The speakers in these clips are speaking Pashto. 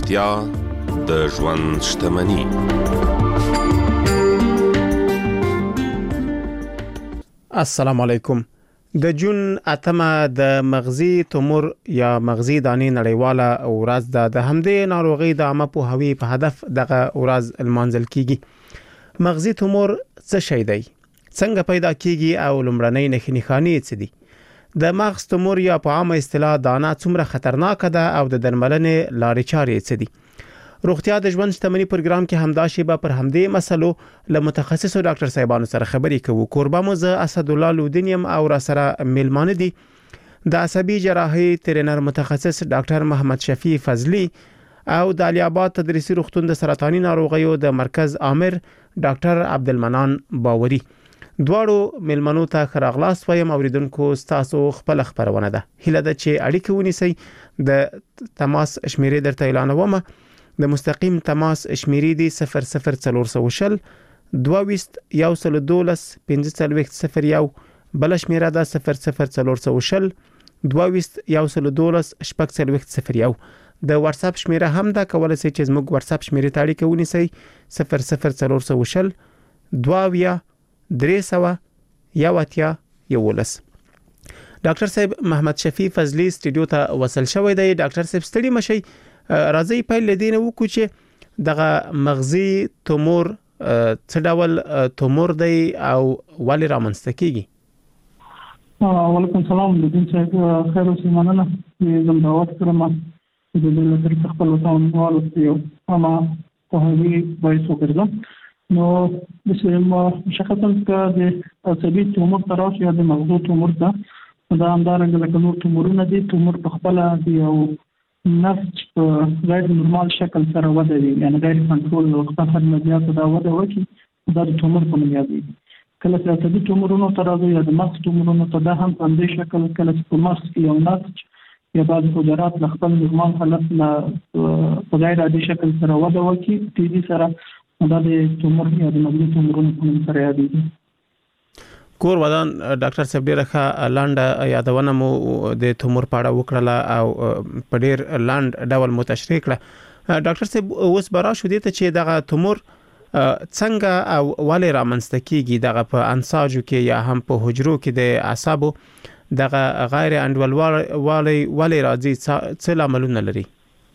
روغتیا د ژوند شتمني. السلام علیکم. د جون 8 د مغزي تومور یا مغزي دانې نړیواله ورځ د همدې ناروغي د عامه پوهاوي په هدف دغه ورځ المنځل کیږي. مغزي تومور څه شی دی؟ څنګه پیدا کیږي او لومړنۍ نښې څه دي؟ د مغز تومور یا په عامه اصطلاح دانه څومره خطرناک ده او د درملنې لارې چارې څه دي؟ روغتیا د ژوند شتمني پروګرام کې همدا شیبه پر همدې مسلو له متخصصو ډاکټر صاحبانو سره خبرې کوو. کوربه مو زه اسد الله لودینیم او را سره میلمانه دي د عصبي جراحي ترینر متخصص ډاکټر محمد شفیع فضلی او د علي آباد تدریسي روغتون د سرطاني ناروغیو د مرکز آمر ډاکټر عبدالمنان باوري. دواړو میلمنو ته خراغلاس وایم. اوریدونکو تاسو خپل خبرونه ده هله د چې اړیکه ونیسئ. د تماس شمیرې درته اعلانوم. د مستقیم تماس شمیرې دی 00400 22 112 1501 بل شمیره ده 00400 22 112 1501. د واتس اپ شمیره هم ده، کولای شئ چې زموږ واتس اپ شمیرې ته اړیکه ونیسئ 00400 22 300 ډاکټر صاحب محمد شفیع فضلی سټوډیو ته وصل شوی دی. ډاکټر صاحب ستړي مشي، راځي پیل لدینه وکړو چې دغه مغزي تومور څه ډول تومور دی او ولې رامنځته کیږي؟ وعلیکم السلام. د دې چې خیر اوسې مننه چې زم دعوت کړم د دې لپاره خپل وطن والو اما په هغه وایي وګرځم. نو د سیمه شخصا د عصبي تومور تراش یا د مغزو تومور دا همدارنګه لکه نور تومورونه دي. تومور په خپل دی او نفس په غیر نورمال شکل سره وده دي، یعنی غیر کنټرول او خطر مدیات دا وده وکي دا د تومور په نوم یادېږي. کله چې عصبي تومورونو ته راځي یا د مغز تومورونو ته دا هم په دې شکل کله چې په مغز کې یو نسج یا بعض حجرات د خپل نورمال حالت نه په غیر عادي شکل سره وده وکي، تیزی سره دا د تومور یا د مغزي تومورونو په نوم سره یادېږي. کور ودان ډاکټر صاحب ډیره ښه لاندې یادونه مو د تومور په اړه وکړه او په ډیر لاند ډول مو تشریح کړه. ډاکټر صاحب اوس برا شو دي ته چې دغه تومور څنګه او ولې رامنځته کیږي؟ دغه په انساجو کې یا هم په حجرو کې د اعصابو دغه غیر انډولوالي ولې راځي؟ څه لاملونه لري؟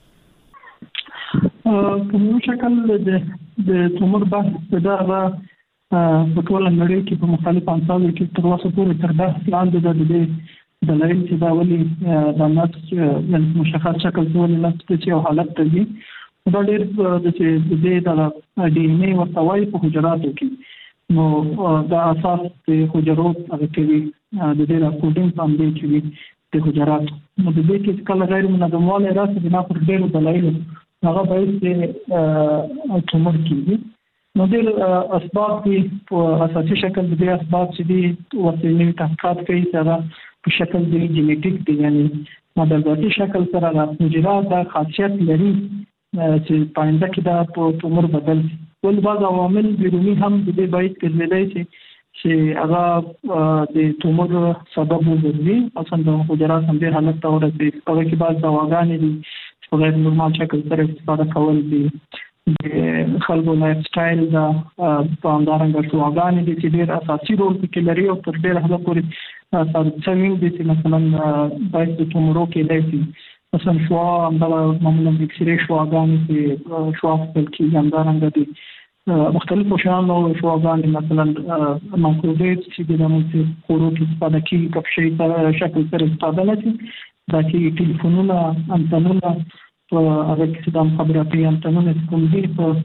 په یو شکل د تومور بحث دا په ټول نړۍ کې په مختلفو انساجو کې تر اوسه پورې تر بحث لاندې ده. د دې دلایل چې دا ولې د نسج یعنې مشخص شکل کې ولې نسج یو حالت ته ځي، دا ډېر د دې د ډي ان اے ورته وایي په حجراتو کې. نو دا اساس د حجرو هغه کوي د دې راکوډینګ په همدې کې وي د حجراتو. نو د دې کې کله غیر منظموالی راسي بنا پر ډېرو دلایلو هغه باعث د تومور کېږي. نو ډېر اسباب دي په اساسي شکل د دې اسباب چې دي ورته نوي تحقیقات کوي چې هغه په شکل د جینیټیک دي، یعنې ماده‌ذاتي شکل سره د حجرات دا خاصیت لري چې پاینده کې دا په تومور بدل شي. ول بعض عوامل بیروني هم د دې باعث کېدلی چې هغه د تومور سبب وګرځي. اصلا د حجرات هم دې حالت ته ورسي. هغه کې بعض دواګانې دي چې په غیر نورمال شکل سره استفاده کول دي. د خلکو لایف سټایل دا په همدارنګه شواګانې دي چې ډېر اساسي رول پکې لري او تر ډېره حده پورې ثابت شوي دي چې مثلا باید د تومورو کېدای شي. مثلا شوا همدغه معمولا د اکسرې شواګانې چې شوا اخیستل کېږي، همدارنګه د مختلفو شیانو شواګانې مثلا مایکروویو چې د موږ خوړو کې استفاده کېږي که په شي شکل سره استفاده نه شي. دا چې ټلیفونونه، انتنونه هغه کې د مخابراتي انتنونه کوم دي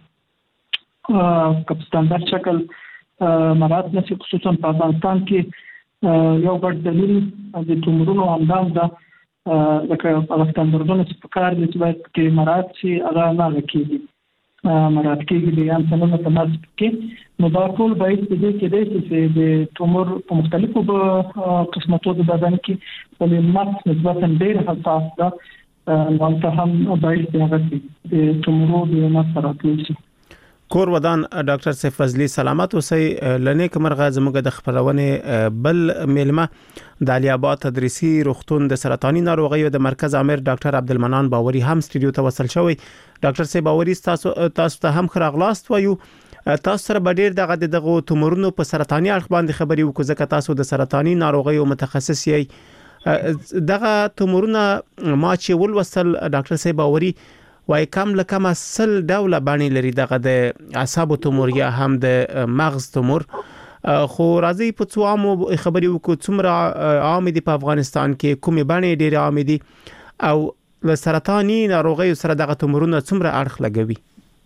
په سټانډرډ شکل مراعات نه شي. خصوصا په افغانستان کې یو ګډ دلیل د تومورونو همدام ده، لکه هغه سټانډرډونه چې په کار دي چې باید پکې مراعات شي هغه نه کېږي، مراعات کېږي د انتنونو په نصب کې. نو دا ټول باید د دې کېدای شي چې د تومور په مختلفو قسمتو د بدن کې ولې مغز نسبتا ډېر حساس ده، نو ته هم باید د هغه د تومورو د نصب راتللی شي. کور ودان ډاکټر سیف فضلی سلامت اوسئ. لنیک مرغه زموږ د خبرونه بل میلمه د علي آباد تدریسي روغتون د سرطاني ناروغیو د مرکز امیر ډاکټر عبدالمنان باوري هم استودیو ته وصل شوی. ډاکټر سیف باوري تاسو ته هم خراغلاست وایو. تاسو سره بدیر دغه تومورونو په سرطاني اړخ باندې خبري وکړو ځکه تاسو د سرطاني ناروغیو متخصص یې. دغه تومورونه ما چې ولوصل ډاکټر سیف باوري وای کم لکه مسل ډوله باندې لري دغه د اعصاب تومور یا هم د مغز تومور. خو راځي په څو عامو خبري وکړو څومره عام دي په افغانستان کې کومې باندې ډېر عام دي او د سرطاني ناروغیو سره دغه تومورونه څومره اړخ لګوي.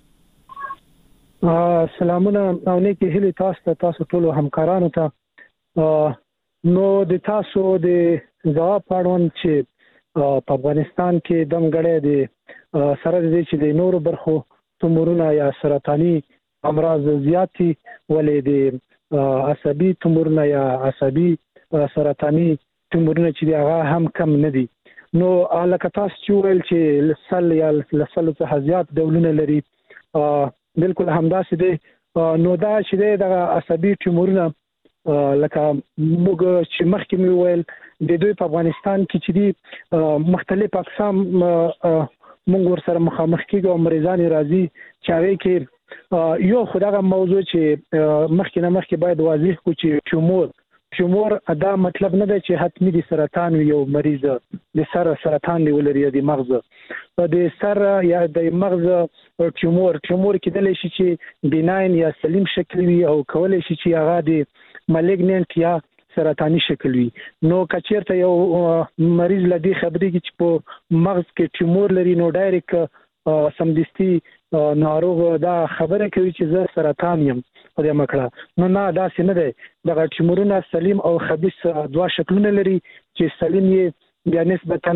سلامونه او نیکی هلي تاسو ټول همکارانو ته. نو د تاسو د ځواب پاړون چې په افغانستان کې دمګړې دي سره د دې چې د نورو برخو تومورونه یا سرطاني امراض زیاتی ولې د عصبي تومورونه یا عصبي سرطاني تومورونه چې هغه هم کم نه دي. نو لکه تاسو چې ویل چې لسل یا لسل څخه زیات ډولونه لري بالکل همداسې دي. نو دا چې د عصبي تومورونه لکه موږ چې مخکې مې ویل د دوی په افغانستان کې چې دي مختلف اقسام موږ ورسره مخامخ کېږو او مریضان راځي چې هغه کې یو خدغه موضوع چې مخکې باید واضح کو چې تومور دا مطلب نه دی چې حتمی د سرطان یو مریض د سرطان ولري د مغز د سر یا د مغز تومور کېدلی شي چې بناین یا سلیم شکل وي او کولای شي چې هغه د مالیګننت یا سرطاني شکل وي. نو کچیرته یو مریض لدی خبرې چې په مغز کې تومور لري نو ډایرکټ سمدستي ناروغ دا خبره کوي چې زه سرطان یم خدای مکړه. نو نه دا څه نه دی. دغه تومورونه سلیم او خبيث دوه شکلونه لري چې سلیم یې بیا نسبتا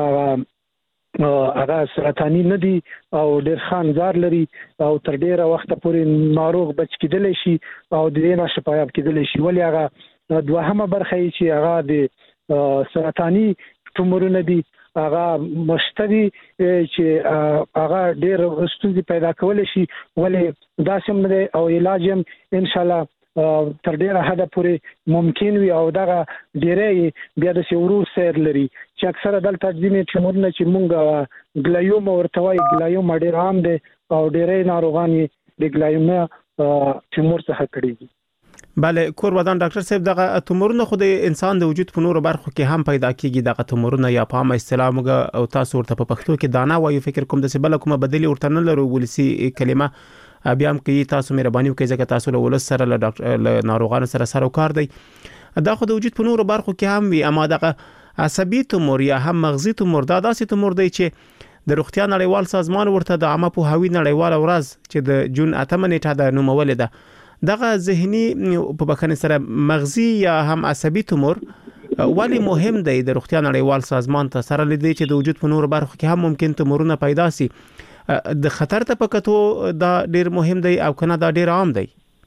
هغه سرطاني نه دي او ډېر خانزار لري او تر ډیره وخت پورې ناروغ بچ کېدلی شي او د دې نه شفایاب کېدلی شي. ولې هغه دوهمه برخه چې هغه د سرطاني تومورونه دي هغه مشتري چې هغه ډېر ستونزې پیدا کولای شي. ولې دا سم نه او علاج هم ان شاء الله تر ډیره حد پورې ممکن وي او دغه ډیره بیا د سیورو سیر لري چې اکثره دلته ځینې تومورونه چې مونږ ګلایوم ورته وایي ګلایوم ډیر عام دی او ډیره ناروغان د ګلایوم تومور څخه کړي دي. بله کور ودان ډاکټر صاحب دغه تومورونه خو د انسان د وجود په نورو برخو کې هم پیدا کیږي. دغه تومورونه یا په عامه اصطلاح موږ او تاسو ورته په پښتو کې دانه وایو فکر کوم د سبل کومه بدلی ورته نه لرو ولسی کلمه بیا هم کوي. تاسو مهرباني وکړئ ځکه تاسو له ولس سره له ډاکټر ناروغانو سره کار دی. دا خو د وجود په نورو برخو کې هم وي اما دغه عصبي تومور یا هم مغزي تومور دا داسې تومور دی چې د روغتیا نړیوال سازمان ورته د عامه پوهاوي نړیوال ورځ چې د جون 8 نیټه د نومول ده دغه ذهني په بخنه سره مغزي یا هم عصبي تومور ولی مهم دی د روغتیا نړیوال سازمان ته سره لیدي چې د وجود په نورو برخو کې هم ممکن تومورونه پیدا سي. د خطر ته پکتو دا ډیر مهم دی او کنه دا ډیر عام دی.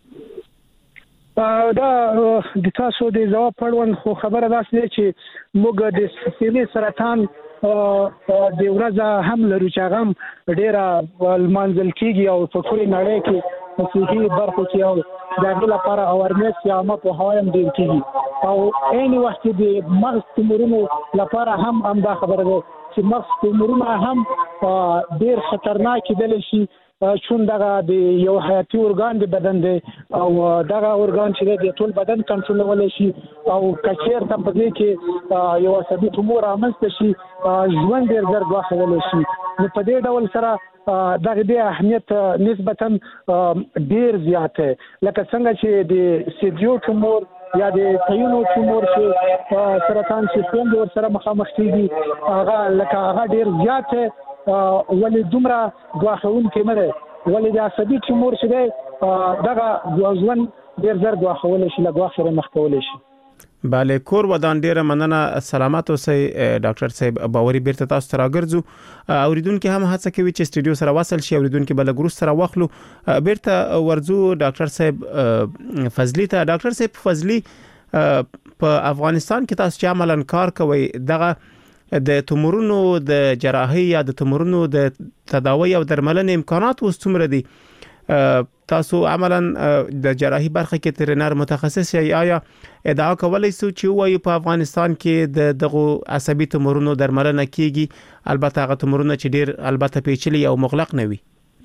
دا د تاسو د ځواب پړون خو خبره ده چې موږ د سینې سرطان د ورځ هم لرو چې هغه ډیره المنزل کیږي او په ټول نړۍ کې په صحي برخو کې او د لپاره اورنس یا ما په هوایم ډیر کیږي او عین وخت د مغز تومورونو لپاره هم دا خبره ده چې مغز تومورونه هم ډیر خطرناک دي شي چون دغه د یو حیاتي ارګان د بدن دی او دغه ارګان چې د ټول بدن کنټرولول شي او کچیر ته په دې کې یو عصبي تومور رامنځته شي ژوند ډیر زر غوښول شي. نو په دې ډول سره دغه د اهمیت نسبتا ډیر زیات دی لکه څنګه چې د سیډیو تومور یا د تایونو تومور چې سرطان سیستم ور سره مخامخ کیږي هغه لکه هغه ډیر زیات ولې دومره غواخون کې مره ولې د عصبي تومور چې دی دغه ژوند ډیر زر غواخول شي لږ وخت سره مخ کول شي. بله کور ودان ډیره مننه سلامت اوسئ ډاکټر صاحب باوري بیرته تاسو ته راګرځو اوریدونکو هم هڅه کوي چې استودیو سره وصل شي اوریدونکو بل ګروس سره واخلو بیرته ورزو ډاکټر صاحب فضلی ته. ډاکټر صاحب فضلی په افغانستان کې تاسو چې عملاً کار کوي دغه د تومورونو د جراحي یا د تومورونو د تداوی او درملنې امکانات اوس څومره دي تاسو عملاً د جراحي برخه کې ټرینر متخصص یې آیا ادعا کولای شو چې وایي په افغانستان کې دغه عصبي تومورونو درملنه کیږي البته هغه تومورونه چې ډیر البته پیچلي او مغلق نه وي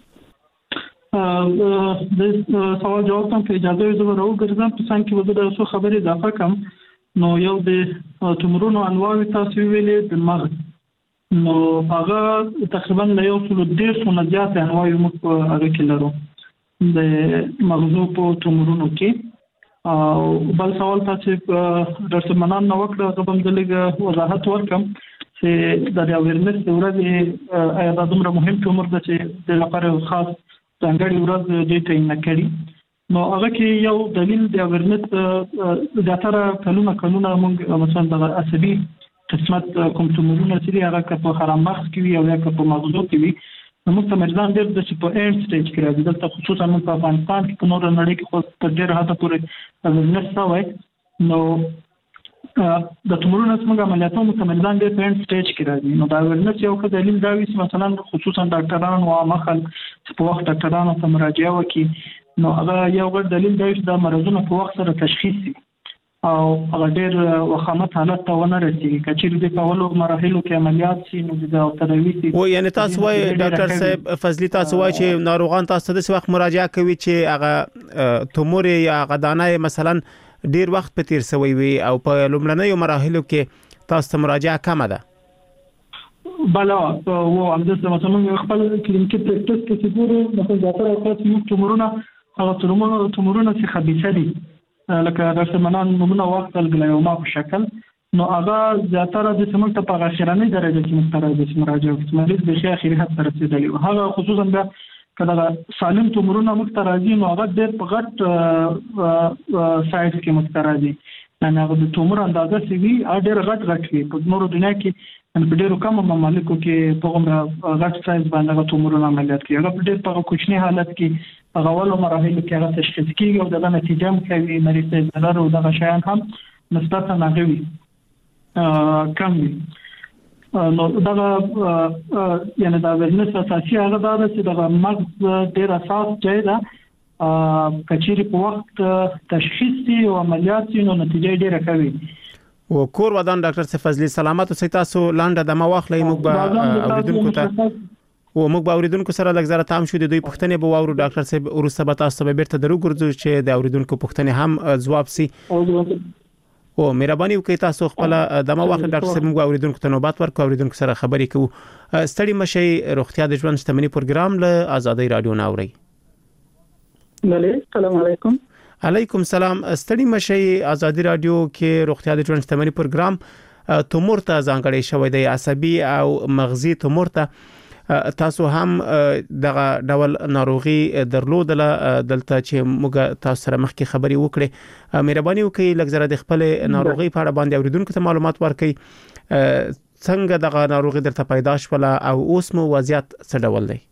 د سوال جواب ته اجازه زه راوګرځم په څنګه کې وزره اوسه خبرې اضافه کوم نو یو د تومورونو انواع تاسو ویلې د مغز نو هغه تقریبا له یو څو ډیر څو زیات انواع موږ په هغه کې لرو د مغزو په تومورونو کې او بل سوال تاسو ډاکټر منان نو وکړه هغه هم دلته وضاحت ورکم چې د اویرنس ورځ آیا دا دومره مهم تومور ده چې د لپاره خاص څنګه ورځ دې ته نه کړی نو هغه کې یو دلیل د اویرنس زیاتره کلونه موږ مثلا د عصبي قسمت کوم تومورونه چې هغه په خرم مغز کې وي او یا په مغزو کې وي نو موږ ته مریضان ډېر د چې په اینډ سټیج کې راځي دلته خصوصا په افغانستان کې په نور نړۍ کې خو تر ډېر حد پورې نشته وای نو د تومورونو څنګه عملیاتو مریضان ډېر په اینډ سټیج کې راځي نو دا ورنس یو ښه دلیل دا وي چې مثلا خصوصا ډاکټران او عام خلک چې په وخت ډاکټرانو ته مراجعه وکړي نو هغه یو غوړ دلیل دی چې دا مرزونه په وخت سره تشخیص شي او هغه ډېر وخامت حالت ته ونه رسیږي کچېر د اولو مراحلو کې عملیات شي نو د تداوی او یعنی تاسو وايي ډاکټر صاحب فضلی تاسو وايي چې ناروغان تاسو د وخت مراجعه کوي چې هغه تومور یا غدانه مثلا ډېر وخت په تیر سوی وي او په لومړنیو مراحلو کې تاسو ته مراجعه کمه ده بلا او همداسې مثلا خپل کلینیکي پریکټس کې چې ګورو مثلا ډاکټر اوقات یو تومورونه هغه تومورونه چې خبيثه دي لکه ډاکټر منان نمونه وخت الګلایوما په شکل نو هغه زیاتره د سیمه ته په اخرنۍ درجه کې مستراجع مراجعه کوي مریض به شي اخري حد رسیدلی هغه خصوصا د کله سالم تومورونه مستراجع نو هغه د غټ سایز کې مستراجع یعنی هغه د تومور اندازه سی وی ډېر غټ وي په نورو دنیا کې په ډېرو کم ممالکو کې په کومه غټ سایز باندې تومورونه عملیات کوي هغه ډېر په کوچني حالت کې هغه ولو مراحل کې هغه تشخیص کیږي او دغه نتیجه هم کوي مریض ته ضرر او دغه شیان هم نسبتا ناغوي کم وي نو دغه یعنی دا ورنس اساسي هغه دا چې دغه مغز ډېر اساس ځای ده کچېری په وخت تشخیص او عملیات نو نتیجه ډېره کوي او کور ودان ډاکټر فضلی سلامت او تاسو لاندې د مواخلې موږ به اوریدونکو ته او موږ به اوریدونکو سره لږ تام شو د دوی پوښتنې به واورو ډاکټر صاحب ورسته به تاسو به بیرته درو ګرځو چې د اوریدونکو پوښتنې هم ځواب سي او مهرباني وکړئ تاسو خپل د مواخلې ډاکټر صاحب موږ اوریدونکو ته نوبت ورکړو اوریدونکو سره خبرې کوو ستړي مشي روغتیا د ژوند شتمنۍ پروګرام له آزادۍ رادیو ناوړي بله السلام علیکم علیکم سلام ستړي مشي آزادۍ رادیو کې روغتیا د ژوند شتمنۍ پروګرام تومور ته ځانګړی شوی دی عصبي او مغزي تومور ته تاسو هم دغه ډول ناروغي درلودله دلته چې موږ تاسو سره مخکې خبري وکړې مهرباني وکړئ لږ د خپل ناروغي په اړه باندې اوریدونکو ته معلومات ورکړئ څنګه دغه ناروغي درته پیدا شوله او اوس مو وضعیت څه ډول دی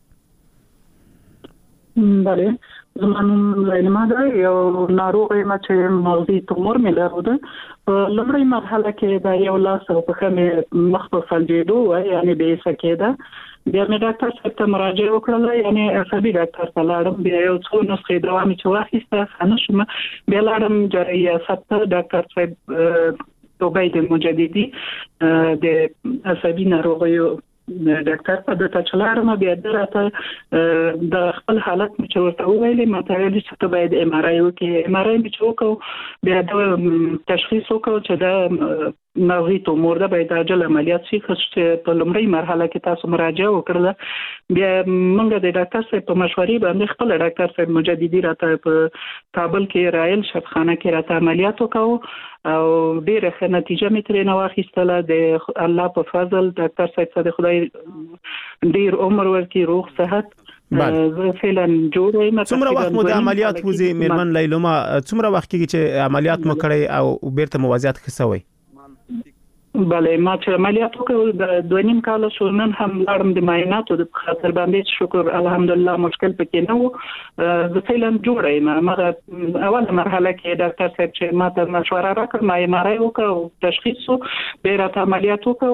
بله زمانون لایلما ده یو ناروغي چې مغزي تومور مې لرله په لومړی مرحله کې دا یو لاس او په خمه مخ په فلجېدو یعنی به سکیده بیا مې ډاکټر صاحب ته مراجعه وکړه یعنی عصبي ډاکټر ته لاړم بیا یو څو نسخې دوا مې چې واخیسته خنه شوم بیا لاړم جراحي ته ډاکټر صاحب توبید مجددي د عصبي ناروغیو ډاکټر په دته چلارم بیا درته د خپل حالت مې ورته ویلې ماته ویل چې ته باید ام ار آی وکړې ام ار آی مې وکړ بیا د تشخیص وکړ چې دا مغزي تومور ده باید عاجل عملیات شي چې په لومړی مرحله کې تاسو مراجعه وکړه بیا موږ د ډاکټر صاحب په مشورې باندې خپل ډاکټر صاحب مجددي راته په کابل کې رایل شفخانه کې راته عملیات وکاو او ډیره ښه نتیجه مې ترې نه واخیستله د الله په فضل ډاکټر صاحب ته خدای ډیر عمر ورکړي روغ صحت زه فعلا جوړ یم څومره وخت مو د عملیات وزي میرمن لیلما څومره وخت کې چې عملیات مو کړی او بیرته مو وضعیت ښه شوی بله ما چې عملیات وکړ د 2.5 کال شو نن هم لاړم د معایناتو د خاطر باندې شکر الحمدلله مشکل پکې نه و زه فعلا جوړ یم مګر اوله مرحله کې ډاکټر صاحب چې ما ته مشوره راکړه ما ام ار آی وکړ او تشخیص بیا راته عملیات وکړ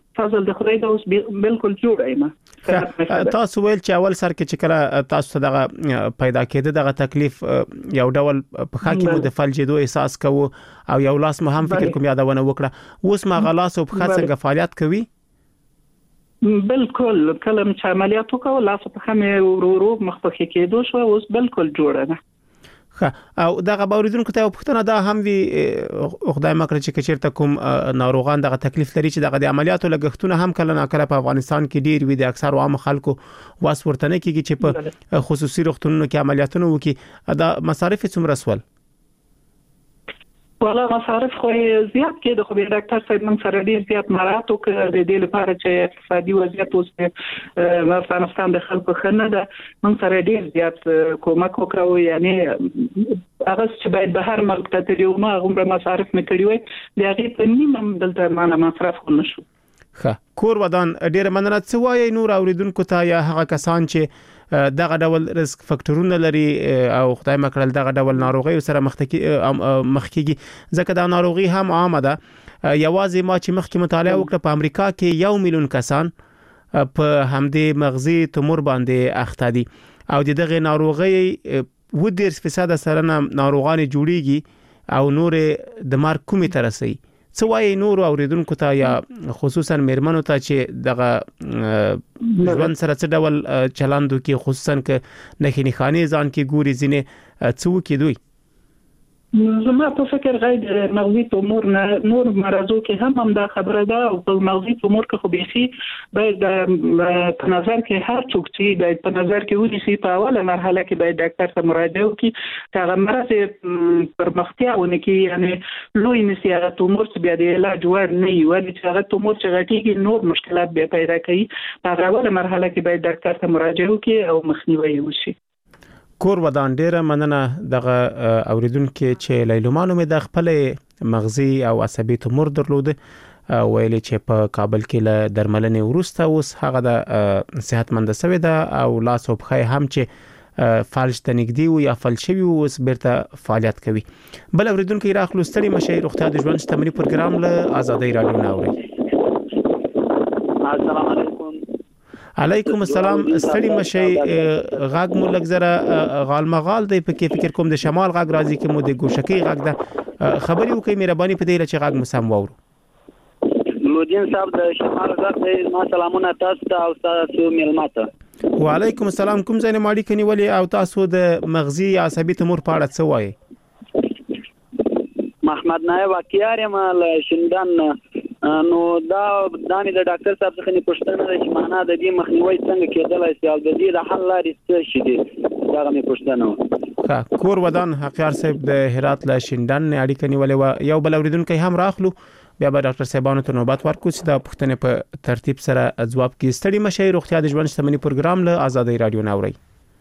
فضل د خدای د اوس بالکل جوړ یم. تاسو ویل چې اول سر کې چې کله تاسو دغه پیدا کېده دغه تکلیف یو ډول په خا کې مو د فلجېدو احساس کوو او یو لاس مو هم فکر کوم یادونه وکړه، اوس ما غلاس او په خا څنګه فعالیت کوي؟ بالکل کلم چې عملیات وکړو لاس په خا مې ورو مخ په کېدو شو، اوس بالکل جوړه ده. او دغه باوریدونکو ته پوښتنه ده هم وی خدای مکړه چې چیرته کوم ناروغان دغه تکلیف لري چې دغه د عملیاتو لګښتونه هم کله ناکله په افغانستان کې ډیر وي، د اکثر عام خلکو واس ورته نه کیږي چې په خصوصي روغتونونو کې عملیاتونه وکړي، دا مصارف څومره سول؟ ولا مصارف خو زیات کې د خو به ډاکټر صاحب من سره ډیر زیات مراعات وکړ د دې لپاره چې اقتصادي وضعیت اوس په افغانستان د خلکو خنه ده، من سره ډیر زیات کومک وکړو، یعنی هغه چې باید به هر ملک ته تریو ما غوړه مصارف مکړی وي د هغه په نیمه دلته معنا مصرف نشو. کور ودان ډیر مننه. څه وایي نور اوریدونکو ته یا هغه کسان چې دغه ډول ریسک فاکټورونه لري او خدای مکړل دغه ډول ناروغي سره مخ کیږي، ځکه دا ناروغي هم عامه ده. یوازې ما چې مخکې مطالعه وکړه په امریکا کې 1 میلیون کسان په همدې مغزي تومور باندې اخته دي او دغه ناروغي 10% سره ناروغان جوړيږي او نور د مرګ کومې ترسي. څه وایي نور اوریدونکو ته یا خصوصا میرمنو ته چې دغه ځوان سره څه ډول چلند کوي، خصوصا ک نه خاني ځان کې ګوري ځنه څو کې دوی؟ زما په فکر غیر مغزي تومور نور مرزو کې هم دا خبره ده او په مغزي تومور کې خو بيخي باید په نظر کې هر څوک چې باید په نظر کې ونیسي په اوله مرحله کې باید ډاکټر ته مراجعه وکړي چې هغه مرزه پر مختیاونه کې یعنی لوی نسی هغه تومور چې بیا د علاج وړ نه وي، ولې چې هغه تومور چې غټيږي نور مشکلات به پیدا کوي. په اوله مرحله کې باید ډاکټر ته مراجعه وکړي او مخنیوي وشي. کور ودان ډیره مننه. دغه اوریدونکو چې لیلومانو مې د خپل مغزي او عصبي تومور درلود ویلي چې په کابل کې له درملنې وروسته اوس هغه د صحتمند شوی ده او لاس او پخې هم چې فالج تنګدي او یا فلشوي اوس بیرته فعالیت کوي. بل اوریدونکو راخلو ستړي مشه روغتیا د ژوند شتمنۍ پروګرام له آزادۍ رادیو ناوړي. السلام علیکم. علیکم السلام. ستړي مشه غاګ مو لګزره غالمغال دی په کې فکر کوم د شمال غاګ راځي کې مو د ګوشکی غاګ ده خبري وکي مهرباني په دې چې غاګ مسام وورو. لودین صاحب د شمال غاګ دی، ما سلامونه تاسو ته او تاسو ملماته. وعلیکم السلام. کوم ځای نه ماړی کني ولی او تاسو د مغزي عصبي تومور په اړه څه وایي؟ محمد نایب واقعار یم له شندان. نو دا دانی د ډاکټر صاحب څخه نه پوښتنه ده چې معنا د دې مخنیوي څنګه کېدلای شي او د دې د حل لارې څه شي دي، دا مې پوښتنه. کور ودان حقیار صاحب د هرات له شندان اړیکه نیولې و. یو بل اوریدونکو هم راخلو بیا به ډاکټر صاحبانو ته نوبت ورکړو چې دا پوښتنه په ترتیب سره ځواب کړي. ستړي مشه روغتیا د ژوند شتمنۍ پروګرام له آزادۍ رادیو ناوړي.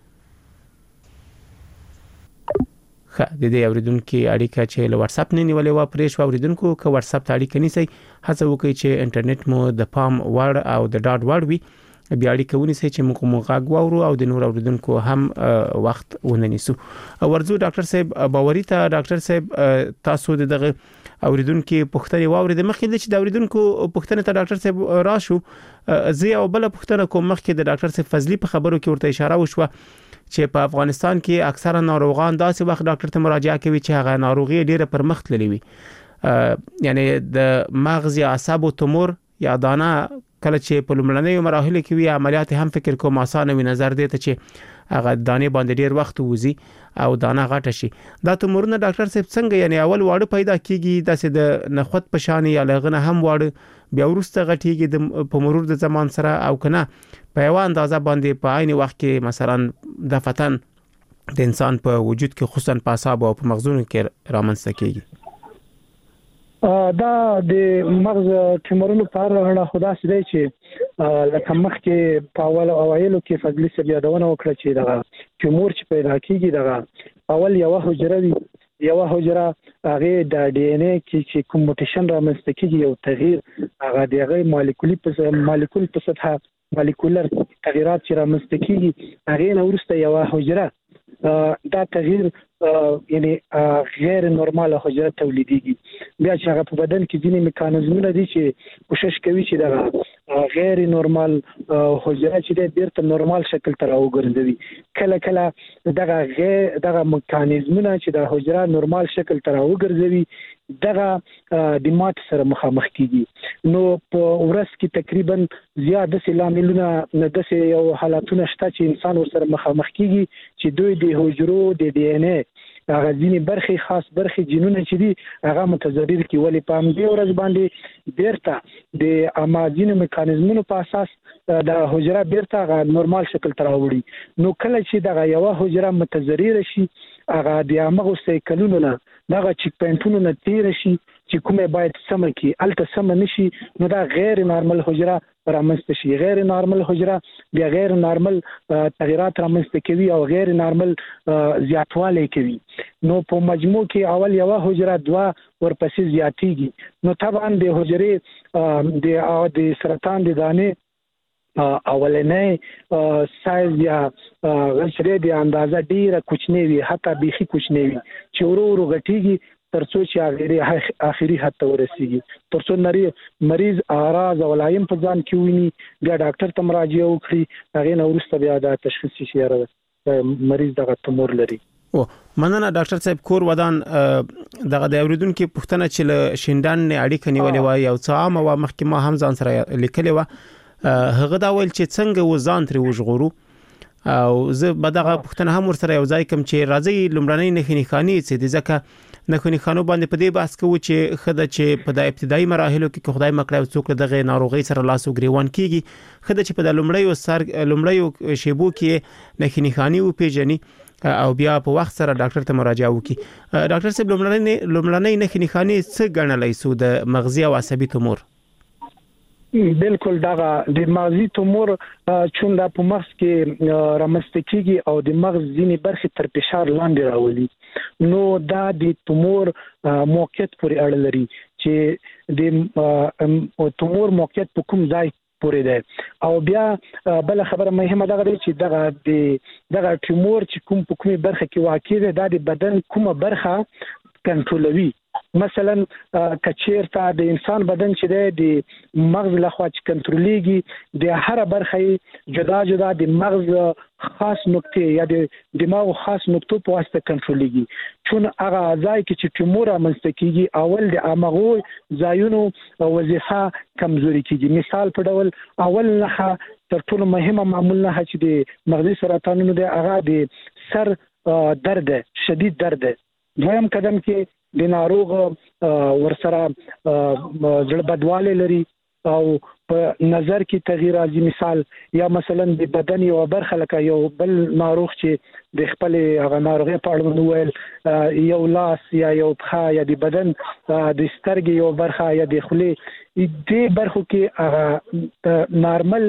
د دې اوریدونکو اړیکه چې له واتس اپ نه نیولې و پرېښ اوریدونکو که واتس اپ ته اړیکه نیسي هڅه وکړئ چې انټرنیټ مو د پام وړ او د ډاټ وړ وي، بیا اړیکه ونیسئ چې موږ غږ واورو او د نور اوریدونکو هم وخت وننیسو. ورځو ډاکټر صاحب باوري ته ډاکټر صاحب تاسو دغه اوریدونکو پوښتنه واورید مخکې چې د اوریدونکو پوښتنه ته ډاکټر صاحب راشو زه او بل پوښتنه کوم مخکې د ډاکټر صاحب فضلی په خبرو کې ورته اشاره وشوه چې په افغانستان کې اکثره ناروغان داسې وخت ډاکټر ته مراجعه کوي چې هغه ناروغي ډیره پر مخ تللی وي، یعنی د مغز یا اعصاب تومور یا دانه کله چې په لومړنیو مراحلو کې وي عملیات هم فکر کوم آسان وي، نظر دی ته چې هغه دانه باندې ډیر وخت وځي او دانه غټه شي. دا تومورونه ډاکټر صاحب څنګه یعنی اول واړه پیدا کیږي داسې د نخوت په شان یا لغنه هم واړه بیا ورسته غټیږي په مرور د زمان سره او کنه په یو اندازه باندې په عین وخت کې مثلا د فتن د انسان په وجود کې خصوصا په اعصاب او په مغزونو کې رامنځته کیږي. دا د مغز ټیمورونو په اړه خدا سي دی چې لکه مخکې په اول اوایلو کې فضلی سره یادونه وکړه چې دا ټیمور چې پیدا کیږي دا اول یو حجره وي، یو حجره هغه د ډي ان اي کې کوم موټیشن رامنځته کیږي یو تغییر هغه دغه مالیکول په سطح مالیکولر تغیرات چې رامنځته کیږي هغه نه ورسته یو حجره دا تغییر یعنی غیر نورمال حجره تولیديږي. بیا چې هغه په بدن کې ځینې میکانیزمونه دي چې کوشش کوي چې دا غیر نورمال حجره چې د بیرته نورمال شکل ته راوګرځوي. کله کله دغه میکانیزمونه چې د حجره نورمال شکل ته راوګرځوي دغه د مات سره مخامخ کیږي. نو په ورځ کې تقریبا زیاده سلاملونه د یو حالاتونه شته چې انسان ورسره مخامخ کیږي چې دوی د حجرو د دی ان ای هغه ځینې برخې خاص برخې جینونه چې دي هغه متضرر کی ولې په همدې ورځ باندې بیرته د امازینو میکانیزمونو په اساس د حجره بیرته هغه نورمال شکل ته راوړي. نو کله چې دغه یو حجره متضرر شي هغه د هغه سایکلونو نه دغه چیک پوینټونو نه تیر شي چې کومه باید سم کی الته سم نشي نو دا غیر نورمال حجره رامنځته شي. غیر نورمال حجره بیا غیر نورمال تغیرات رامنځته کوي او غیر نورمال زیاتوالی کوي. نو په مجموع کې اول یو حجره دوا ورپسې زیاتیږي. نو طبعا د حجرې د سرطان د دانې اولنې سایز یا غشره د اندازه ډیره کوچنی وي حتی بيخي کوچنی وي چې ورو غټیږي ترڅو چې اخري حد ته ورسیږي ترڅو مریض اعراض او علائم په ځان کې ویني بیا ډاکټر ته مراجعه وکړي هغه نو ورسته بیا د تشخیص شي مریض دغه تومور لري. مننه ډاکټر صاحب. کور ودان دغه د اوریدونکو پوښتنه چې له شیندان اړیکه نیولې وای او څه عام او مخکې ما هم ځان سره لیکلې و هغه دا ویل چې څنګه وزان تر وژغورو او زه به دغه پوښتنه هم ورسره یو ځای کوم چې راځي لومړنۍ نښې خاني څه دي ځکه نښې خانو باندې په دې بحث کوو چې خدای چې په د ابتدایي مراحلو کې خدای مکړه څوک دغه ناروغي سره لاس او ګریوان کیږي خدای چې په د لومړیو شیبو کې نښې خاني او پیژني او بیا په وخت سره ډاکټر ته مراجعه وکړي. ډاکټر صاحب لومړنۍ نښې خاني څه ګڼلای سو د مغزي او عصبي تومور؟ بالکل دغه د مغزي تومور چون د په مغز کې رامنځته کیږي او د مغز ځینې برخې تر فشار لاندې راولي. نو دا د تومور موقعیت پورې اړه لري چې د تومور موقعیت په کوم ځای پورې ده او بیا بل خبره مهمه ده چې دغه تومور چې کومه برخه کې واقع ده د بدن کومه برخه کنټرولوي. مثلا کچیرته د انسان بدن چې د مغز لخوا چې کنټرولېږي د هر برخه جدا جدا د مغز خاص نقطې یا د دماغ خاص نقطو په واسطه کنټرولېږي. چون هغه ځای کې چې تومور رامنځته کیږي اول د امغو ځایونو وظیفه کمزوري کیږي. مثال په ډول اول نه تر ټولو مهمه معمول نه چې د مغزي سرطانونو د هغه د سر درد شدید درد. دویم قدم کې د ناروغ ورسره زړه بدواله لري او په نظر کې تغییر راځي. مثال یا مثلا د بدن یو برخه لکه یو بل ناروغ چې د خپل هغه ناروغي په اړه نوول یو لاس یا یو پښه یا د بدن د سترګې یو برخه یا د خولې دې برخو کې نارمل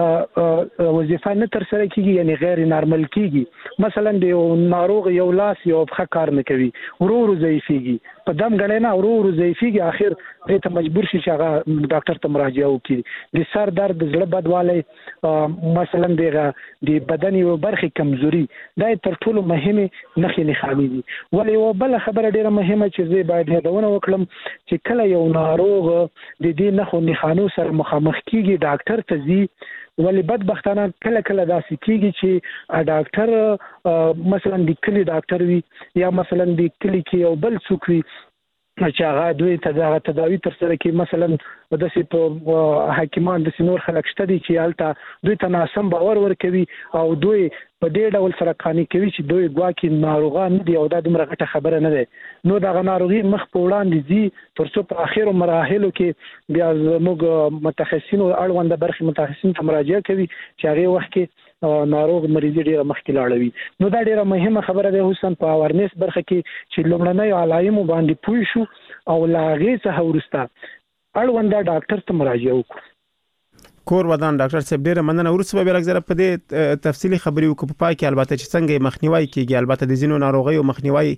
وظیفه نه تر سره کیږي یعنی غیر نارمل کیږي. مثلا د یو ناروغ یو لاس یو پښه کار نه کوي ورو ضعیفيږي په دم غړینا ورو ضعیفيږي اخر دې ته مجبور شي چې هغه ډاکټر ته مراجعه وکړي. د سر درد زړه بدواله مثلا د بدن یو برخه کمزوري دا تر ټولو مهمه نښې خامي دي. ولې یو بل خبره ډیره مهمه چې زه باید یادونه وکړم چې کله یو ناروغ د دې نښو سره مخامخ کیږي ډاکټر ته ځي ولې بدبختانه کله داسې کیږي چې ډاکټر مثلا د کلی ډاکټر وي یا مثلا د کلی کې یو بل څوک وي چې هغه دوی تداوی تر سره کې مثلا د سي په حکیمان د سينور خلک شته دي چې البته دوی ته ناسم باور ورکوي او دوی په دې ډول سره قانوني کوي چې دوی ګواکې ناروغان دي او دا دومره غټه خبره نه ده. نو دا ناروغي مخ په وړاندې دي ترڅو په اخیرو مراحلو کې بیا موږ متخصصین او اړوند برخې متخصصین ته مراجعه کوي چې هغه وخت کې ناروغ مریض ډیره مخکې لاړوي. نو دا ډیره مهمه خبره ده حسین په اورنس برخه کې چې لومړنۍ علایمو باندې پوه شو او لاغې څخه ورسته اړوند ډاکټر ته مراجعه وکړو. کور ودان ډاکټر صاحب ډیره مننه. ورسره به لږ په دې تفصیلی خبرې وکړو په پای کې البته چې څنګه مخنیوي کیږي البته د زینو ناروغي او مخنیوي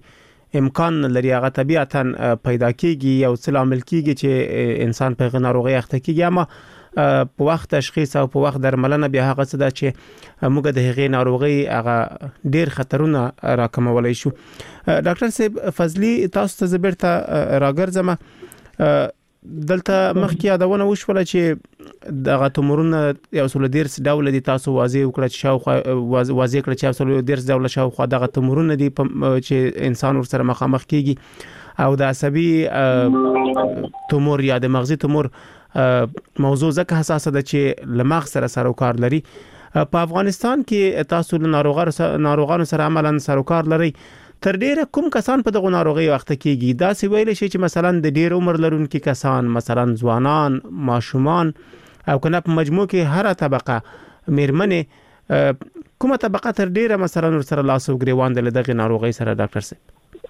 امکان لري هغه طبيعتا پیدا کیږي او څه عامل کیږي چې انسان په ناروغي اخته کیږي، اما په وخت تشخیص او په وخت درملنه بیا هغه څه ده چې موږ د هغې ناروغي هغه ډیر خطرونه راکمولای شو. ډاکټر صاحب فضلی تاسو ته زبرته راګرځم، دلته مخکې یادونه وشوله چې دغه تومورونه یو څول ډیر ډول دي، تاسو واضح وکړه چې شاوخوا واضح کړه چې یو څول ډیر ډول شاوخوا دغه تومورونه دي چې انسان ورسره مخامخ کیږي او د عصبي تومور یا د مغزي تومور موضوع ځکه حساسه ده چې لمغ سره سروکار لري. په افغانستان کې تاسو ناروغانو سره عملاً سروکار لري، تر ډیره کوم کسان په دغه ناروغي وخت کېږي؟ دا سی ویل شي چې مثلا د ډیر عمر لرونکي کسان، مثلا ځوانان، ماشومان او کنه په مجموع کې هر طبقه میرمنې، کومه طبقه تر ډیره مثلا سره لاس او ګریوان د دغه ناروغي سره ډاکټر صاحب؟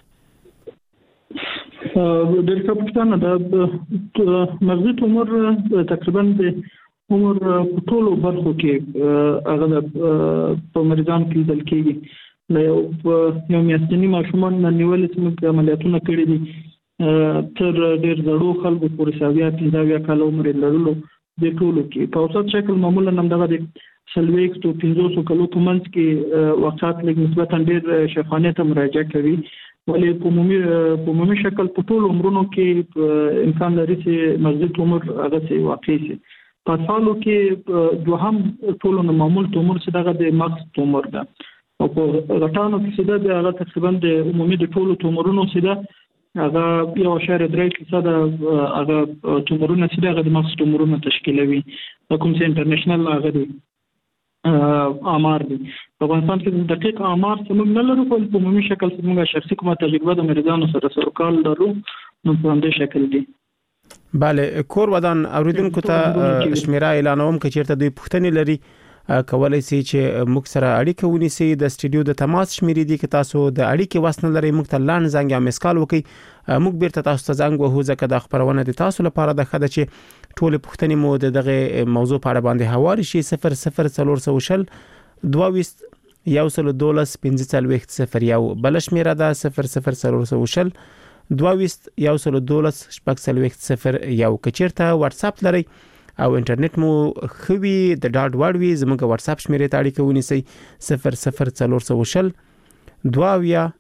ډېر ښه پوښتنه ده. مغزي تومور تقریبا د عمر په ټولو برخو کې هغه په مریضانو کې لیدل کېږي. یو میاشتني ماشومان نیول چې عملیاتونه کړي دي تر ډېر زړو خلکو پورې 70 کال عمر لرلو د ټولو کې په اوسط شکل معمولا همدغه د 40 to 500 کالو په منځ کې وقات لږ نسبتا ډېر شفافانه ته مراجعه کوي، ولې په عمومي شکل په ټولو عمرونو کې امکان لري چې مغزي تومور هغه سي واقع شي. په سالو کې دوهم ټولو معمول تومور چې دغه د مغز تومور ده او په غټانو کې سیده د هغه تقریبا د عمومي د ټولو تومورونو سیده هغه 1.3% هغه تومورونه سیده هغه د مغز تومورونه تشکیلوي. کوم چې انټرنیشنل هغه دی آمار دی. په افغانستان کې دقیق آمار څنګه نه لرو، په عمومي شکل څنګه شخصي کومه تجربه د مریضانو سره سروکار لرو نو په همدې شکل دی. بله، کور ودان اوریدونکو ته شمیره اعلانوم که چیرته دوی پوښتنې لري کولای شي چې موږ سره اړیکه ونیسي. د سټوډیو د تماس شمیرې دي که تاسو د اړیکې وسنه لري موږ ته لاند زنګ یا مسکال وکړئ، موږ بیرته تاسو ته زنګ وهو ځکه د خبرونه د تاسو لپاره د خده چې ټول پوښتنې مو دغه موضوع په اړه باندې حواله شي. 00400 22 112 15 بل شمیره ده 00400 22 112 15 که چیرته واتس اپ لري او انټرنیټ مو خوي د ډاټ وړوي زموږ واتس اپ شمیرې ته اړیکه ونیسئ 00400 22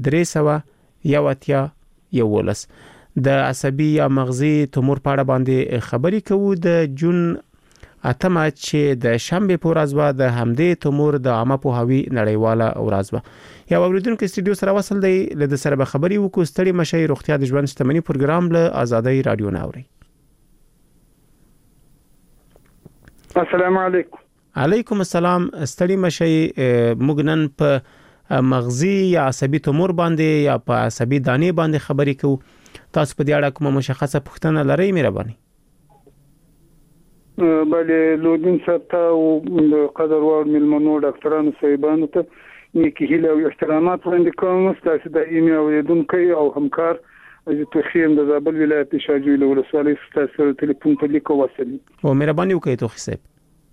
311 د عصبي یا مغزي تومور په اړه باندې خبرې کوو. د جون 8 چې د شنبه په ورځ و د همدې تومور د عامه پوهاوي نړیواله ورځ و. یو اوریدونکو سټوډیو سره وصل دی، له سره به خبرې وکړو. ستړي مشي روغتیا د ژوند شتمنۍ پروګرام له آزادۍ رادیو ناوري. السلام علیکم. علیکم السلام. ستړي مشي موږ نن په مغزي یا عصبي تومور باندې یا په عصبي دانې باندې خبرې کوو. تاسو په دې اړه کومه مشخصه پوښتنه لرئ؟ مهرباني. بله، لودین صاحب ته او د قدروان ملمنو ډاکټرانو صاحبانو ته نیکی هیله او احترامات وړاندې کوم. تاسو د ایمیل اوریدونکو او همکار د توخیم د زابل ولایت شاجوی له ولسوالۍ څخه سره ټلیفون په لیکو وصلي. او مهرباني وکړئ توخی صاحب.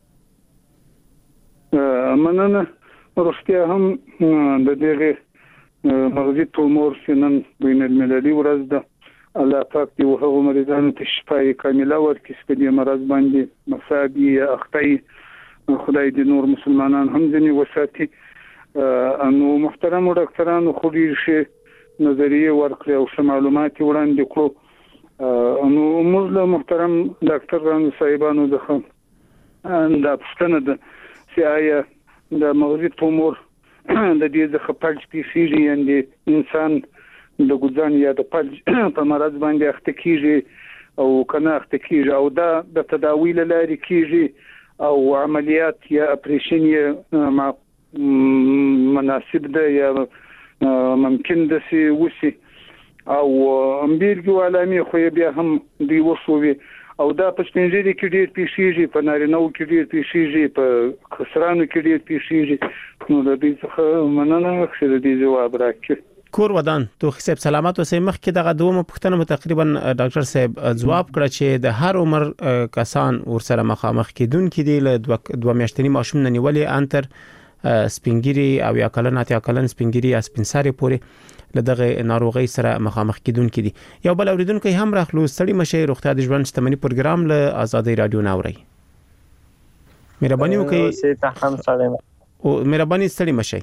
مننه. روغتیا هم د دغه مغزي تومور سنن بین المللي ورځ ده. الله پاک دې وهغه مریضانو ته شفای کامله ورکړي چې په دې مرض باندې مصابي یا اخطي. خدای دې نور مسلمانان هم ځنی وساتي. انو محترم ډاکټرانو خو ډیر شي نظریه ورکړي او معلومات وړاندې کړو. انو موږ له محترم ډاکټرانو صاحبانو څخه دا پوښتنه ده چې آیا د مغزي تومور د دې څخه پلج پیسیږي یعنی انسان د ګوزان یا د پلج په مرض باندې اخته کیږي او کنه اخته کیږي او دا د تداوی لاري کیږي او عملیات یا اپریشن یې مناسب ده یا ممکن ده سي وسی او امبیرګو علامه خو بیا هم دی وسوي او دا په سپینځري کې ډیر پیښیږي، په نارینو کې ډیر پیښیږي، په خسرانو کې ډیر پیښیږي. نو د دې څخه مننه چې د دې جواب راکړي. کور ودان توخی صاحب سلامت اوسئ. مخکې دغه دوه پوښتنه تقریبا ډاکټر صاحب جواب کړ چې د هر عمر کسان ورسره مخامخ کیدونکو دي. له دوه میاشتنی ماشوم نه نیولې انتر سپینګری او یا کلن اتیا کلن سپینګری یا سپینساري پورې لدغه ناروغي سره مخامخ کیدونکو دي. یو بل اوریدونکو هم راخلو ستړي مشه روغتیا د ژوند شتمنۍ پروګرام له آزادۍ رادیو ناوري. مهرباني وکړئ ته هم سلام او مهرباني ستړي مشه.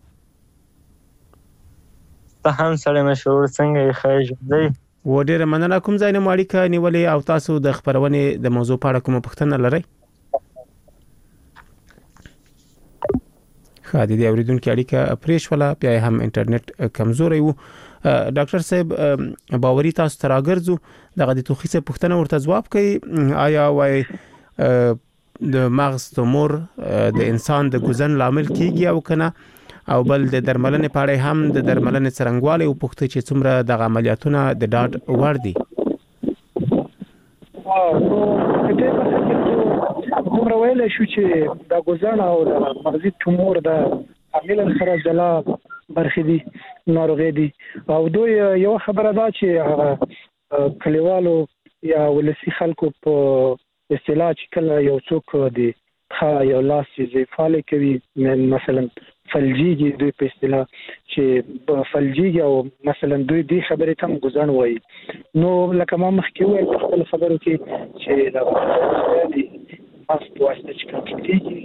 ته هم سلام شعور څنګه ښه دی؟ و ډیره مننه. کوم ځای نه اړیکه نیولې او تاسو د خبرونې د موضوع په اړه کومه پوښتنه لرئ؟ خادي دی اوریدونکو اړیکه پریښوله بیا هم انټرنیټ کمزوري وو. ډاکټر صاحب باوري تاسو تراګرځو دغه د توخیسه پوښتنه ورته جواب کوي. آیا وای د مغز تومور د انسان د ګوزن لامل کیږي او کنه، او بل د درملنې په اړه هم د درملنې څرنګوالی او پوښتنه چې څومره د عملیاتونو د ډاډ وړ دي. کوم ویل شو چې د ګوزن او د مغزي تومور د عامل سره جلا برخې دي ناروغي دي، او دوی یو خبره ده چې کلیوالو یا ولسی خلکو په اصطلاح چې کله یو څوک دی یو لاس چې فعال کوي مثلا فلجیږي، دوی په اصطلاح چې فلجیږي او مثلا دوی دې خبرې ته ګوزن وایي. نو لکه ما مخکې وویل په خپل خبرو کې چې د مغز په واسطه چې کوم کېږي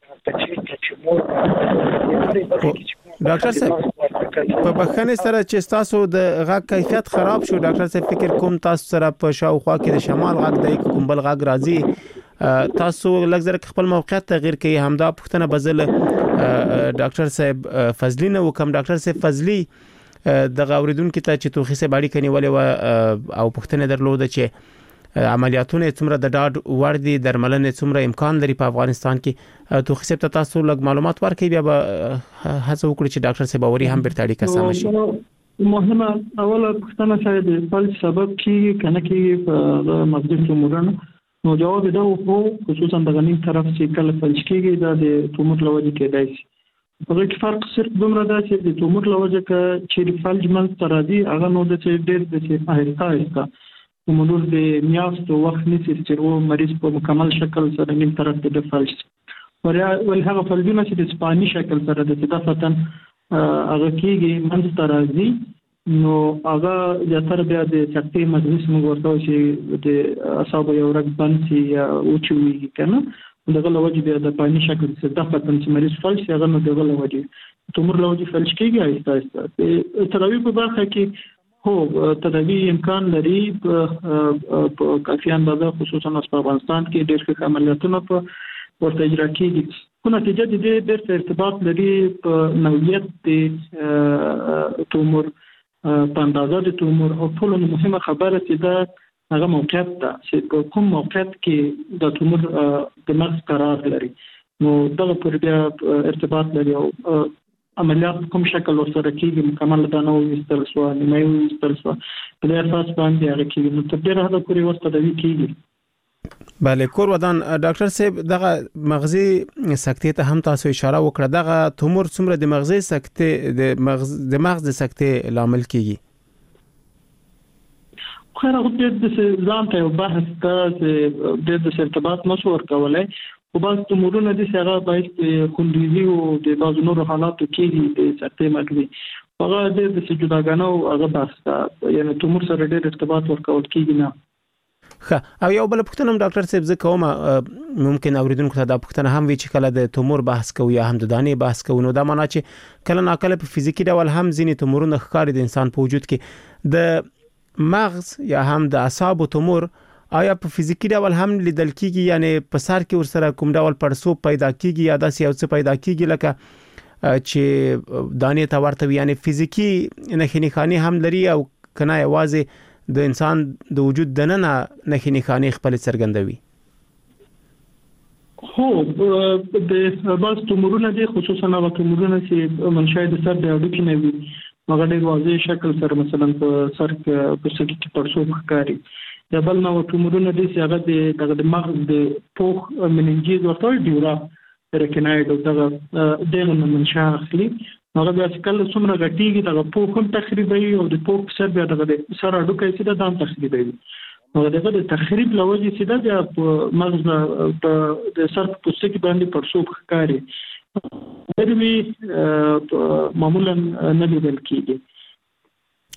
ډاکټر صاحب په بخښنې سره چې تاسو د غږ کیفیت خراب شو ډاکټر صاحب، فکر کوم تاسو سره په شاوخوا کې د شمال غږ دی کوم بل غږ راځي، تاسو لږ زر خپل موقعیت تغییر کړئ. همدا پوښتنه بزل ډاکټر صاحب فضلی نه وکم. ډاکټر صاحب فضلی د اوریدونکو ته چې توخیسه باندې کني ولې او پوښتنه درلوده چې عملیاتونه څومره د ډاډ وړ دي، درملنې څومره امکان لري په افغانستان کې. توخیسه ته تاسو لږ معلومات ورکړئ بیا به هڅه وکړو چې ډاکټر صاحب باوري هم بیرته اړیکه سم شي. مهمه اوله پوښتنه چې د فلج سبب کیږي کنه کیږي په مغزي تومورونو، نو جواب دا وو خصوصا د غنی طرف چې کله فلج کیږي دا د تومور لوجه کېدای شي. په کې فرق صرف دومره ده چې د تومور لوجه چې فلج منځ تر دي هغه نو د ډېر د آهسته تومور د میاشتو وخت نشي چې وو مریض په مکمل شکل سره نیم طرف د فلج ول هغه فلجونه چې د سپانی شکل سره د صدافتن هغه کیږي منځ تر دي، نو هغه زیاتره بیا د سکتې مجلس موږ ورته چې د اعصاب یو رګ باندې یا اوچوي کنه دغه لوجه بیا د پانی شکل صدافتن چې مریض فلج هغه نو دغه لوجه تومور لوجه فلج کیږي آهسته تراوی په برخه کې هو تداوی امکان لري په کافي اندازه خصوصا په افغانستان کې ډېر ښه عملیاتونه په ورته اجرا کیږي. خو نتیجه د دې ډېر ارتباط لري په نوعیت د تومور په اندازه د تومور او ټول مهمه خبره چې دا هغه موقعیت ده چې کوم موقعیت کې د تومور د مغز قرار لري، نو دغه پر بیا ارتباط لري او عملیات کوم شکل ورسره کیږي مکمل دا نو استل سو نیمه استل سو په دې اساس باندې هغه کیږي. نو تر ډیره حد پورې ورته دوی کیږي. بله کور ودان ډاکټر صاحب دغه مغزي سکتې ته هم تاسو اشاره وکړه، دغه تومور څومره د مغزي سکتې د مغز سکتې لامل کیږي؟ خیر هغه د ځان ته بحث ته د ارتباط نشو ورکولای، او بعض تومورونه د سره باید خوندیزي او د بعض نورو حالاتو کې د سکتې مغزي هغه د جداګانو هغه بحث یعنی تومور سره ډېر ارتباط ورکول کیږي نه. او یو بل پوښتنه ډاکټر صاحب زه کوم ممکن اوریدونکو ته دا پوښتنه هم وی چې کله د تومور بحث کوي یا هم د دانې بحث کوي، نو دا معنی چې کله ناکله په فزیکی ډول هم ځینې تومورونه ښکاري د انسان په وجود کې. د مغز یا هم د اعصاب تومور آیا په فزیکی ډول هم لیدل کیږي، یعنی په سر کې ورسره کوم ډول پړسوب پیدا کیږي یا داسې یو څه پیدا کیږي لکه چې دانې ته ورته وي، یعنی فزیکی نښې هم لري او کنه یوازې د انسان د وجود دننه نښې خپل څرګندوي؟ هو د بعض تومورونه دي خصوصا هغه تومورونه چې منشأ د سر د اډوکې نه وي، هغه ډېر واضح شکل سره مثلا په سر په سکي کې پړسوب ښکاري. یا بل نو تومورونه دي چې هغه د مغز د پوخ مننجیز ورته ډیورا رکناید دغه منشأ اخلي، هغه بیا کله څومره غټیږي دغه پوخ هم تخریبوي او د پوخ سر بیا دغه سر اډوکې چې دا هم تخریبوي. نو دغه د تخریب لوجه چې دا په مغز د سر په پوستکي باندې پړسوب ښکاري دروي معمولا نه لیدل کیږي.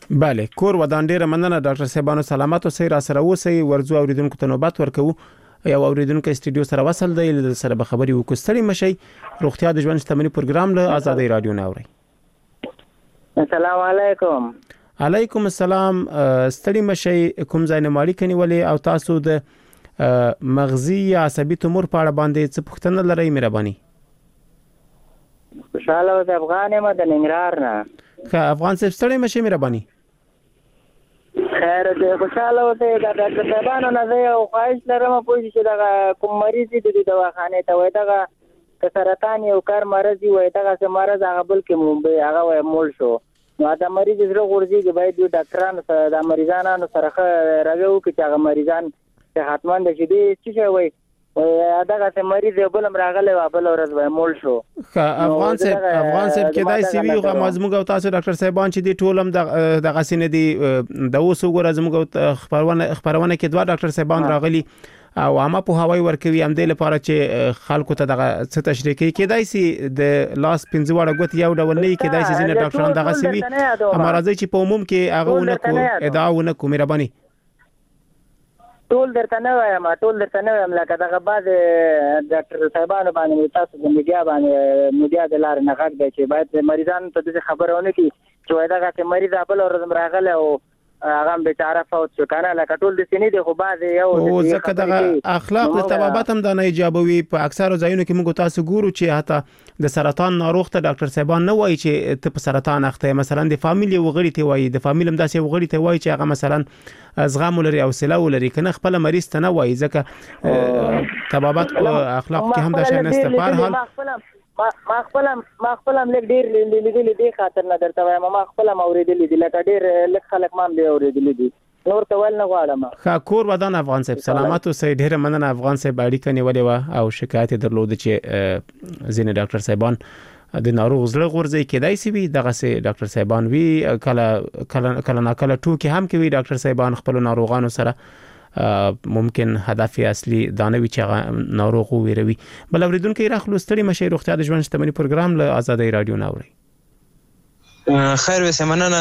bale کور ودان ډیره مننه ډاکټر صاحبانو سلامات اوسئ را سره اوسئ ورځو اوریدونکو ته نوبت ورکو یو اوریدونکو استودیو سره وصل دی سره به خبري وکړو ستړي مشي روغتیا د ژوند شتمنۍ پروګرام له آزادۍ رادیو نه اوري السلام علیکم. علیکم السلام. ستړي مشي کوم ځای نه مالي کني ولې او تاسو د مغزي یا عصبي تومور په اړه باندې څه پوښتنه لرئ مهرباني؟ خوشاله اوسه افغان یم د ننګرهار نه. ښه افغان صاحب ستړي مشي مهرباني. خیر دې خوشاله اوسه د ډاکټر صاحبانو نه زه یو خواهش لرم پوه چې دا کوم مریض دي د دواخانې ته وای دا که سرطان یو کار مرض وي دغه څه مرض هغه بل کې مونږ هغه وای مول شو نو دا مریض زړه غورځي باید د ډاکټرانو سره د مریضانو سره راغو کې هغه مریضان چې حتمان د شدي چې وای دغه څه مریض بل راغله او بل ورځ وای مول شو. افغان صاحب کېدای سی وی غو مزموږ او تاسو ډاکټر صاحبان چې دی ټولم د غسینې دی د اوسو ګور زموږ خبرونه کې دوه ډاکټر صاحبان راغلي او عامه په هواي ورکوي هم د لپاره چې خلکو ته دغه څه تشریح کوي کېدای سي د لاس 15 وړه غوت یو ډول نه کېدای سي ځینې ډاکټران دغه سی وی امراضي چې په عموم کې هغه ونه ادعا ونه کوي مهرباني ټول درته نه وایم لکه دغه بعد ډاکټر صاحبانو باندې تاسو د میډیا د لارې نه غږ دی چې باید مریضان ته د خبرونه کوي چې دغه مریض خپل ورځ راغله او هغه بیچاره فوت شو کنه لکه ټول د سینې د خو بعد یو ځکه دغه اخلاق د طبابت هم د نه ایجابوي په اکثر ځایونو کې موږ تاسو ګورو چې حتی د سرطان ناروغ ته ډاکټر صاحبان نه وایي چې ته په سرطان اخته مثلا د فامیلی وغړي ته وایي د فامیل هم داسې وغړي ته وایي چې هغه مثلا زغم لري او حوصله ولري کنه خپل مریض ته نه وایي ځکه طبابت په اخلاق کې هم د شای نسته په هر حال ما خپل لږ ډیر لیدلې دي خاطر نه درته وایم ما خپل اوریدلې دي لکه ډیر لږ خلک ما به اوریدلې دي نور ته ول نه غواړم. ښه کور ودان افغان صاحب سلامات اوسئ ډیر مننه افغان صاحب اړیکه نیولې و او شکایت درلود چې زین ډاکټر صاحبان د ناروغ زړه غورځي کېدای سی وي دغه سي ډاکټر صاحبان وی کله ناکله ټوکی هم کوي ډاکټر صاحبان خپل ناروغانو سره ممکن هدف اصلي دانوي چې ناروغ ویروي بل اوریدونکو راخلو ستړي مشي روغتیا د ژوند شتمنۍ پروګرام له آزادۍ رادیو نه اوري. خیر وسمننه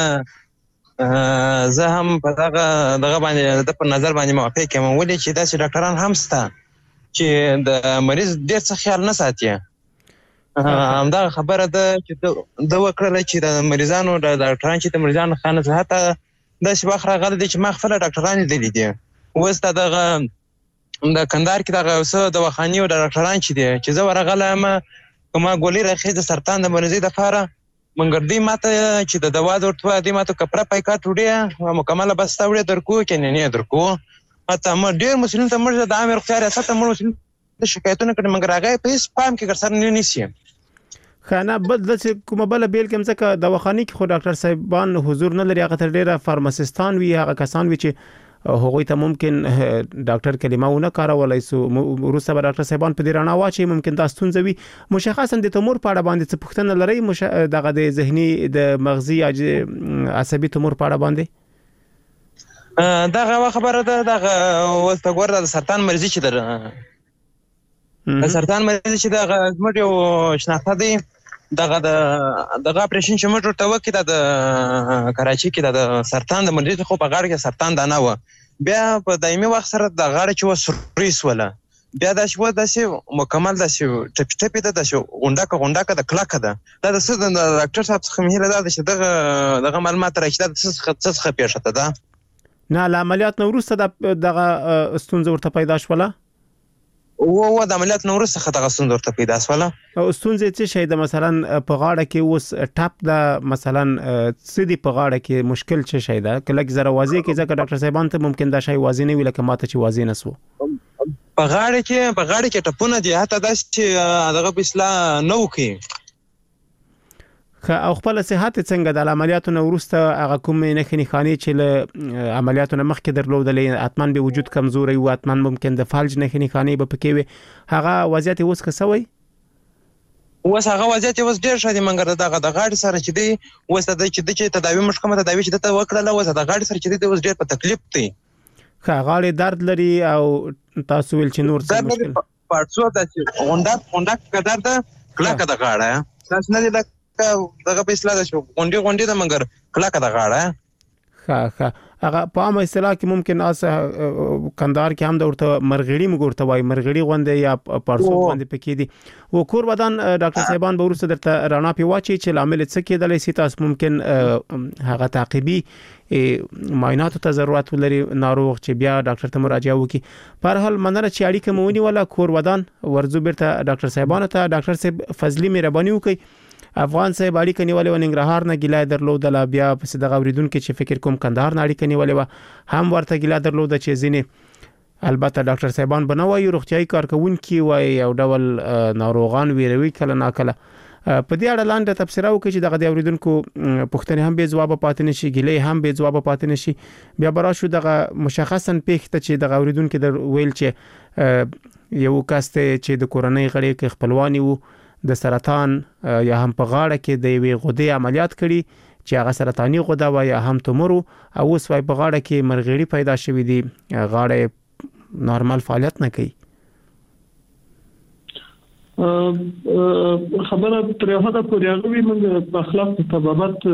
زه هم په دغه باندې د په نظر باندې موافق یم ولې چې داسې ډاکټران هم سته چې د مریض ډیر څه خیال نه ساتي همدا خبره ده چې د وکړه چې د مریضانو د ډاکټران چې د مریضانو خانه صحت د شبخ راغله دي چې ما خپل ډاکټران لیدلي دي وسته دغه د کندهار کې دغه څه د وخانی او د ډاکټران چې دي چې زه ورغلم کومه ګولې راخې د سرطان د مریضي د لپاره منګردي ماته چې د دوا ورته دي ماته کپړه پایکاټ وړي مکمله بس تاوړي درکو کې نه درکو اته ما ډیر مسلمان ته مرزه د امر اختیار اساته مسلمان د شکایتونه کړي مګر هغه په سپام کې ګرځر نه نشي خانه بل د کومه بل بیل کوم ځکه د وخانی کې خو ډاکټر صاحبان حضور نه لري هغه تر ډیره فارماسستان وی هغه کسان وی چې هغوی ته ممکن ډاکټر کلمه ونه کارولای سو روسه ډاکټر صاحبان په دې رڼا واچي ممکن تاسو ستونزوي مشخصا د تومور په اړه باندې څه پوښتنه لري دغه د ذهني د مغزي عصبي تومور په اړه باندې دغه خبره ده دغه وسته ګور د سرطان مریضي چې د سرطان مریضي چې دغه زموږ یو شناخته دی دغه اپریشن چې موږ ورته وکړو د کراچي کې د سرطان د مریض خو په غاړه کې سرطان دانه و بیا په دایمي وخت سره د غاړه چې وسریس ولا بیا د شو داسې مکمل داسې ټپي ده داسې غونډه د کلکه ده دا د څه د ډاکټر صاحب څخه مهله ده چې دغه معلومات راکړي د څه څه پیښه ده نه له عملیات نو وروسته دغه ستونزه ورته پیدا شوله او د عملیات نو وروسته خطا ستونزه ورته پیدا شوله او ستونزه څه شي د مثلا په غاړه کې اوس ټاپ د مثلا سدي په غاړه کې مشکل څه شي ده کله زره واضح کې ځکه ډاکټر صاحبان ته ممکن دا شی واضح نه وي لکه ماته چې واضح نسو په غاړه کې ټپونه دي حتی دا چې دغه بسلا نو کې او خپل صحت څنګه د عملیاتو نو ورسته هغه کوم نه خني خاني چې له عملیاتو نه مخکې درلودلې اتمن به وجود کمزوري او اتمن ممکن د فالج نه خني خاني به پکې وي هغه وضعیت اوس کسوي اوس هغه وضعیت اوس ډیر شادي منګر دغه د غاړې سره چې دی اوس د چې تداوی مشکمه تداوی چې د وکړه اوس د غاړې سره چې دی اوس ډیر په تکلیف دی غاړې درد لري او تاسو ول چې نور څه مشکل پارڅو د غونډه کډر د کلاکه د غاړه تاسو نه دغه په اصلاح شو غونډي د منګر کلاکه د غاړه هغه په عامه اصطلاح کې ممکن کندهار کې هم د ورته مرغړی مګورته وای مرغړی غونډه یا پارسو غونډه پکې دي او کور ودان ډاکټر صاحبان به ورسره درته رانا پی واچي چې لامل څه کېدلی سي تاسو ممکن هغه تعقیبي معاینات ته ضرورت ولري ناروغ چې بیا ډاکټر ته مراجعه وکړي په هر حال مننه چې اړیکه مونی ولا کور ودان ورزو بیرته ډاکټر صاحبانو ته ډاکټر صاحب فضلی مهرباني وکړي افغان صاحب اړیکه نیولې و ننګرهار نه ګیلای درلودل بیا پس د اوریدونکو چې فکر کوم کندهار نه اړیکه نیولې و هم ورته ګیلای درلود چې ځینې البته ډاکټر صاحبان بنوي روغتيایي کارکونکي وای یو ډول ناروغان ویروي کله ناکله په دې اړه لاندې تفسیر وکړي چې دغه اوریدونکو پوښتنه هم به جواب پاتې نشي ګیلای هم به جواب پاتې نشي بیا برا شو دغه مشخصا پېښته چې دغه اوریدونکو در ویل چې یو کاسته چې د کورنۍ غړي کې خپلوانی وو د سرطان یا هم په غاړه کې د یوې غدې عملیات کړي چې هغه سرطاني غده و یا هم تومور او اوس وايي په غاړه کې مرغړی پیدا شوې دي غاړه نارمل فعالیت نه کوي خبره تر هغه پورې هغه موږ په اخلاق تبابت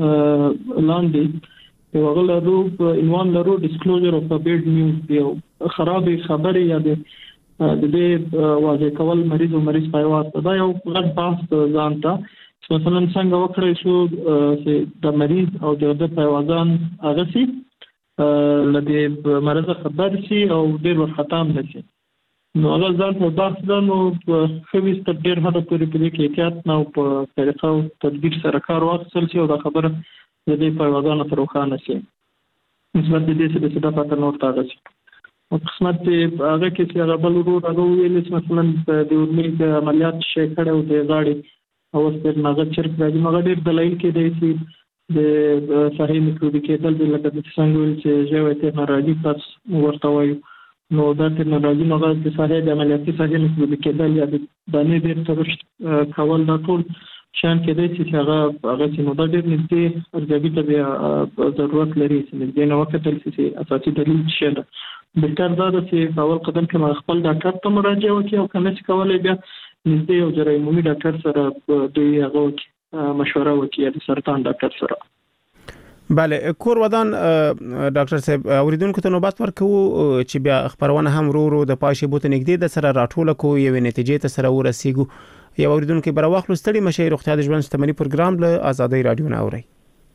لاندې یو غلرو عنوان لرو ډیسکلوزر اف بیډ نیوز یو خراب خبره یا د دې واضح کول مریض او مریض پیوست دا یو غټ بحث ځانته مثلا څنګه وکړی شو چې د مریض او د پیوستان هغه سي لدی مرز خبر شي او ډیر وخت هم نشي نو هغه ځان په بحث دا نو خو ست ډیر هدا پورې په کې احتیاط نه په طریقه او تدبیر سره کار واخیستل شي او دا خبره د دې پیوستان تر وخانه شي نسبت دې چې د صداقت نور تاغ شي او قسمت هغه کې چې هغه بل ورو هغه ویل چې مثلا د اورمې د عملیات شي کړه او د غاړي او ستر نظر چرپ راځي مګر ډېر دلایل کې دی چې د صحیح میکروبي کېدل د لکه د څنګه چې ژوند ته راځي تاسو ورته وایي نو دا ته راځي نو د صحیح د عملیاتي صحیح میکروبي کېدل یا د باندې ډېر ترشت کول دا ټول شان کې دی چې هغه چې نو دا ډېر نږدې ارزیابي ته بیا ضرورت لري چې د نو وخت تل چې اساسي دلیل شي بهتر دا چې اول قدم کې خپل ډاکټر ته مراجعه وکړي او کنه چې کولای بیا نږدې یو جراحي عمومي ډاکټر سره دوی هغه مشوره وکړي د سرطان ډاکټر سره بله کور ودان ډاکټر صاحب اوریدونکو ته نوبت ورکو چې بیا خبرونه هم ورو د پاشه بوت نږدې د سره راټول کو یو نتیجې ته سره ورسیږو یو اوریدونکو بر واخلو ستړي مشه روغتیا د ژوند شتمنۍ پروګرام له آزادۍ رادیو نه اوري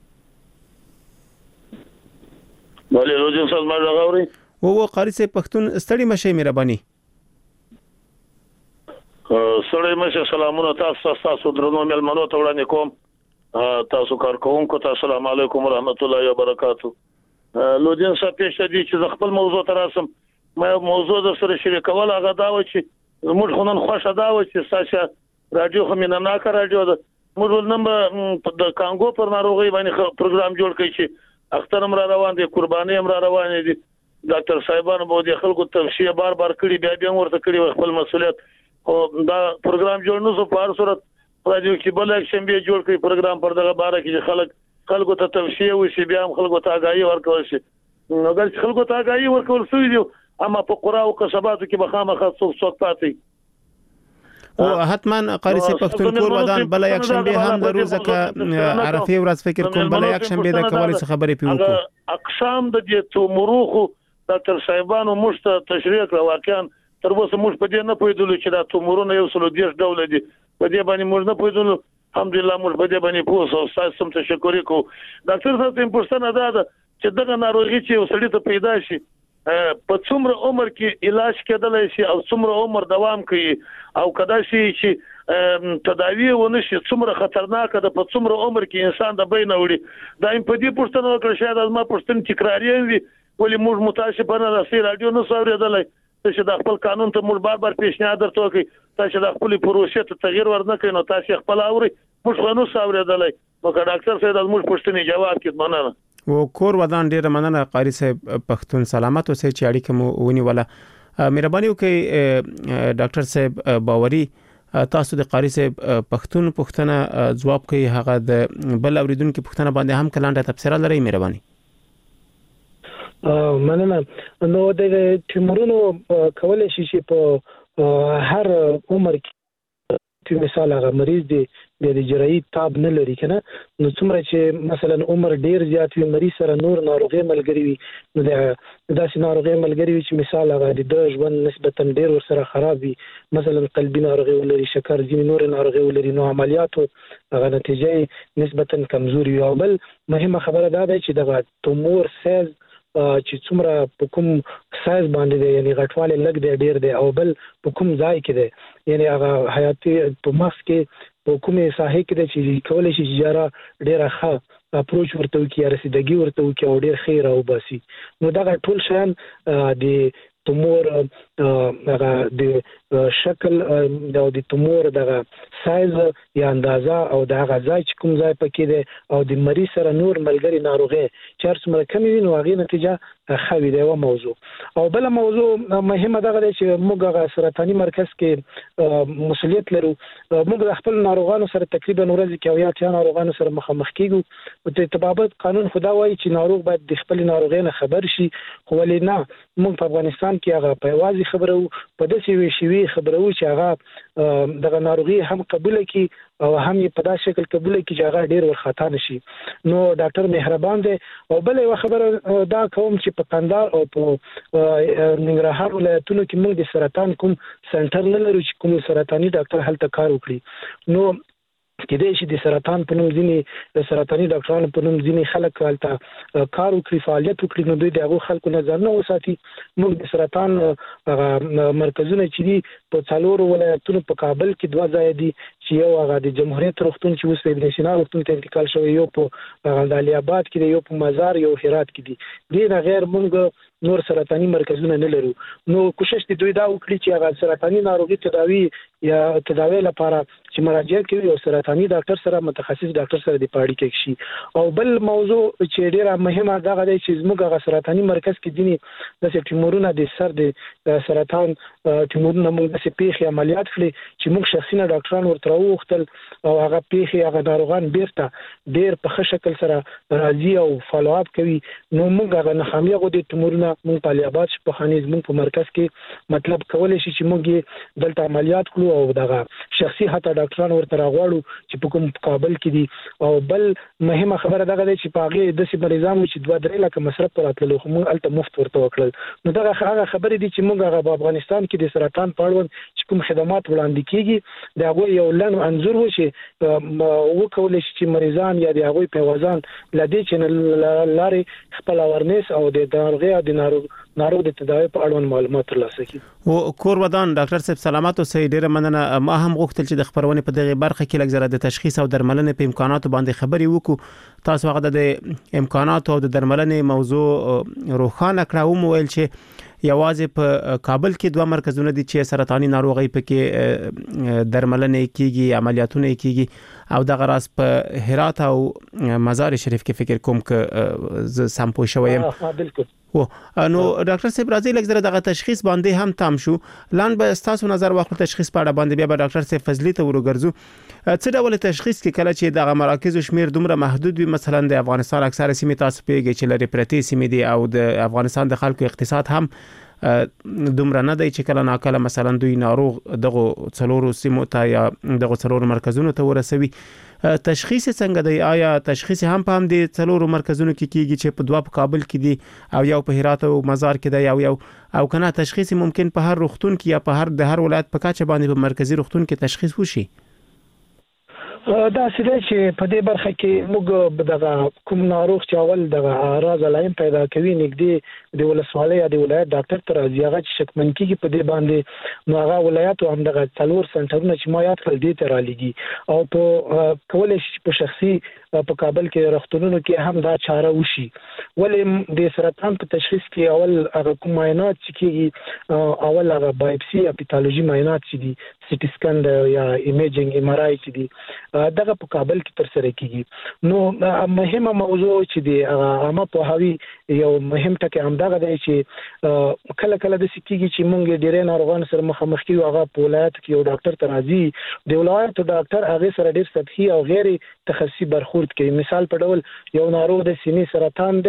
بله روزي صاحب ما راغوري وو قاری سے پښتون ستړي مشه مهرباني ستړي مشه سلامونه تاسو درنو ملمنو ته وړاندې کوم تاسو کارکونکو ته السلام علیکم ورحمت الله وبرکاتہ لودین صاحب پېښه دي چې خپل موضوع تراسم مې موضوع د سره شریکول هغه دا و چې موږ خونن خوښه دا و چې ساسه رادیو خمینه ناکه رادیو ده موږ نن د کانګو پر ناروغي باندې پروګرام جوړ کړی چې اختر را روان دي قرباني را روان دي ډاکټر صاحبانو به د خلکو توصيه بار کړي بیا ورته کړي خپل مسؤلیت او دا پروګرام جوړ نو زه په هر صورت راځو چې بل اکشن به جوړ کړي پروګرام پر دغه باره کې خلکو ته توصيه وشي بیا خلکو ته آگاهي ورکول شي نو دا خلکو ته آگاهي ورکول شوی دی اما په قرا او قصباتو کې بخامه څوک پاتې او حتما قاری سے پښتون کور ودان بل یک شنبه هم د روزه ک عرفه ورځ فکر کوم بل یک شنبه د کولای څه خبرې پیوکو اقسام د دې تومروخو ډاکټر صاحبانو مشته تشریح کړ واقعا تر اوسه موږ په دې نه پوهیدلو چې دا تومورونه یو څلو دیش ډول دي په دې باندې موږ نه پوهیدلو الحمدلله موږ په دې باندې پوه او تاسو ته تشکر کوو ډاکټر صاحب ته پوښتنه ده چې دغه ناروغي چې وسړی ته پیدا شي په څومره عمر کې علاج کېدلای شي او څومره عمر دوام کوي او کدا شي چې تداوی ونه شي څومره خطرناک ده په څومره عمر کې انسان د بین وړي دا په دې پوښتنه وکړه شاید از ما پوښتنه تکراری وي ولی موږ متاسفانه د رادیو نو څوریدلای چې د خپل قانون ته موږ بار پیشنهاد درته کوي تاسو د خپل پروسې ته تغیر ورنکړئ نو تاسو خپل اوري موږ نو څوریدلای مګر ډاکټر صاحب د موږ پوښتنې جواب کړي مننه و کور ودان ډیره مننه قاری صاحب پښتون سلامت اوسئ چې اړیکه مو ونی ولا مهرباني وکړئ ډاکټر صاحب باوري تاسو د قاری صاحب پښتون پښتنه جواب کوي هغه د بل اوریدونکو پښتنه باندې هم کلانډه تفسیر لري مهرباني مننه نو د تیمورونو کولای شي چې په هر عمر کې مثال هغه مریض دی د جراحي تاب نه لري کنه نو څومره چې مثلا عمر ډیر زیات وي مریض سره نور ناروغي ملګری وي نو داسې ناروغي ملګری وي چې مثال هغه د ژوند نسبتا ډیر ورسره خراب وي مثلا قلبي ناروغي ولري شکر ځینې نور ناروغي ولري نو عملیاتو هغه نتیجه نسبتا کمزوري وي او بل مهمه خبره دا ده چې د تومور سایز چې څومره په کوم سایز باندې دی یعنی غټواله لګ دی ډیر دی او بل په کوم ځای کې دی یعنی هغه حیاتي په مخ کې په کومه ساحه کې دی چې کولای شي جاره ډیره ښه اپروچ ورته وکړي رسیدګي ورته وکړي او ډیر خیر او باسي نو دا ټول شان د تومور هغه د شکل د تومور د سایز یا اندازه او د هغه ځای چې کوم ځای پکې دی او د مریض سره نور ملګری ناروغي چې څومره کمی وي نو هغه نتیجه خوي دی و موضوع او بل موضوع مهمه ده چې موږ هغه سرطاني مرکز کې مسؤلیت لرو موږ خپل ناروغانو سره تقریبا ورځ کې او یا ناروغانو سره مخامخ کیږو او د تطبیقات قانون خدا وايي چې ناروغ باید د خپل ناروغي نه خبر شي خو ولې نه موږ په افغانستان کې هغه په واضح خبرو په داسې شوي خبرو چې هغه دغه ناروغي هم قبول کړي او هم په داسې شکل قبول کړي چې هغه ډیر ورخطا نشي نو ډاکټر مهربان دی او بل یو خبره دا کوم چې په قندهار او په ننګرهار ولایتونو کې موږ د سرطان کوم سنټر نه لرو چې کوم سرطاني ډاکټر هلته کار وکړي نو کېدای شي د سرطان په نوم ځینې سرطاني ډاکټرانو په نوم ځینې خلک هلته کار وکړي فعالیت وکړي نو دوی د هغو خلکو نظر نه وساتي موږ د سرطان مرکزونه چې دي په 4 ولایتونو په کابل کې 2 ځای دي چې یو هغه د جمهوریت روغتون چې اوس ابن سینا روغتون ته انتقال شوی یو په علي آباد کې دی یو په مزار یو هرات کې دي دې نه غیر موږ نور سرطاني مرکزونه نه لرو نو کوشش دي دوی دا وکړي چې هغه سرطاني ناروغي تداوی یا تداوی لپاره چې مراجعه کوي او سرطاني ډاکټر سره متخصص ډاکټر سره د پاړی کې شي او بل موضوع چې ډیره مهمه ده غوډه چې زموږ هغه سرطاني مرکز کې دي د ټیمورونه د سر د سرطان ټیمورونه موږ د پیخي عملیات کړي چې موږ شخصي ډاکټران ورته وختل او هغه پیخي هغه ناروغان بیرته ډیر په ښه شکل سره راځي او فالو اپ کوي نو موږ هغه ناخامي غو د ټیمورونه موږ په علي آباد په خانیز موږ په مرکز کې مطلب کولای شي چې موږ دلته عملیات کړو او دغه شخصي حتی ډاکټران ورته راغواړو چې په کوم کابل کې دي او بل مهمه خبره ده چې په هغه د سیمریزام چې 2-3 لک مصرف راتلو خو موږ الته مفت ورته وکړل نو دغه هغه خبرې دي چې موږ هغه په افغانستان کې د سرطان په اړه چې کوم خدمات وړاندې کیږي دا هغه یو لن انزور و چې وکول شي چې مریضان یا د هغه پیوازان لدې چې لارې خپل اورنس او د ناروغي او د ناروغ د تداوی په اړه معلومات ترلاسه کړي او کور ودان ډاکټر صاحب سلامات او سې ډیره مننه ما هم غوښتل چې د خبرونه په دغه برخه کې لږ زره د تشخیص او درملنې په امکاناتو باندې خبري وکړو تاسو هغه د امکاناتو او د درملنې موضوع روښانه کړو مو ویل چې یوازې په کابل کې 2 مرکزونه دي چې سرطاني ناروغي پکې درملنې کیږي عملیاتونه کیږي او د غراس په هرات او مزار شریف کې فکر کوم ک ز سمپو شویم بالکل نو ډاکټر صاحب راځي لږ زره دغه تشخیص باندې هم تام شو لاند به تاسو نظر واخلو تشخیص په اړه باندې بیا به ډاکټر صاحب فضلی ته ورګرځو څه ډول تشخیص کې کله چې دغه مراکز شمیر دومره محدود وي مثلا د افغانستان اکثره سیمې تاسو پیږي چې لري پرتی سیمې دي او د افغانستان د خلکو اقتصاد هم دومره نه دی چې کله ناکله مثلا دوی ناروغ دغه څلورو سیمو ته یا دغه څلورو مرکزونو ته ورسوي تشخیص څنګه دی آیا تشخیص هم په هم دي څلورو مرکزونو کې کیږي چې په 2 په کابل کې دي او یو په هرات او مزار کې دی او کنه تشخیص ممکن په هر روغتون کې یا په هر ولایت په کاچه باندې په مرکزی روغتون کې تشخیص وشي دا سده چې په دې برخه کې موږ دغه کوم ناروغ چې اول دغه اعراض علایم پیدا کوي نګدي د ولسوالۍ یا د ولایت ډاکټر تر راځي هغه چې شکمن کیږي په دې باندې نو هغه ولایت او هم دغه څلور سنټرونه چې ما یاد کړل دي ته را لګي او په کولای شي په شخصي په کابل کې روغتونونو کې هم دا چاره وشي ولې د سرطان په تشخیص کې اول هغه کوم معاینات چې کیږي اول هغه بایوپسي یا پیتالوژي معاینات چې دي سټي سکن یا ایمیجینګ ام آر آی چې دي دغه په کابل کې تر سره کیږي نو مهمه موضوع چې دی عامه په هوی یو مهم ټکی هم دغه دی چې کله کله د سکیږي چې مونږ ډیرې ناروغان سره مخامخ کیو هغه په ولایت کې یو ډاکټر ته راځي د ولایت ډاکټر هغه سره ډیر سطحي او غیر تخصصي برخورد کوي مثال په ډول یو ناروغ د سینې سرطان دی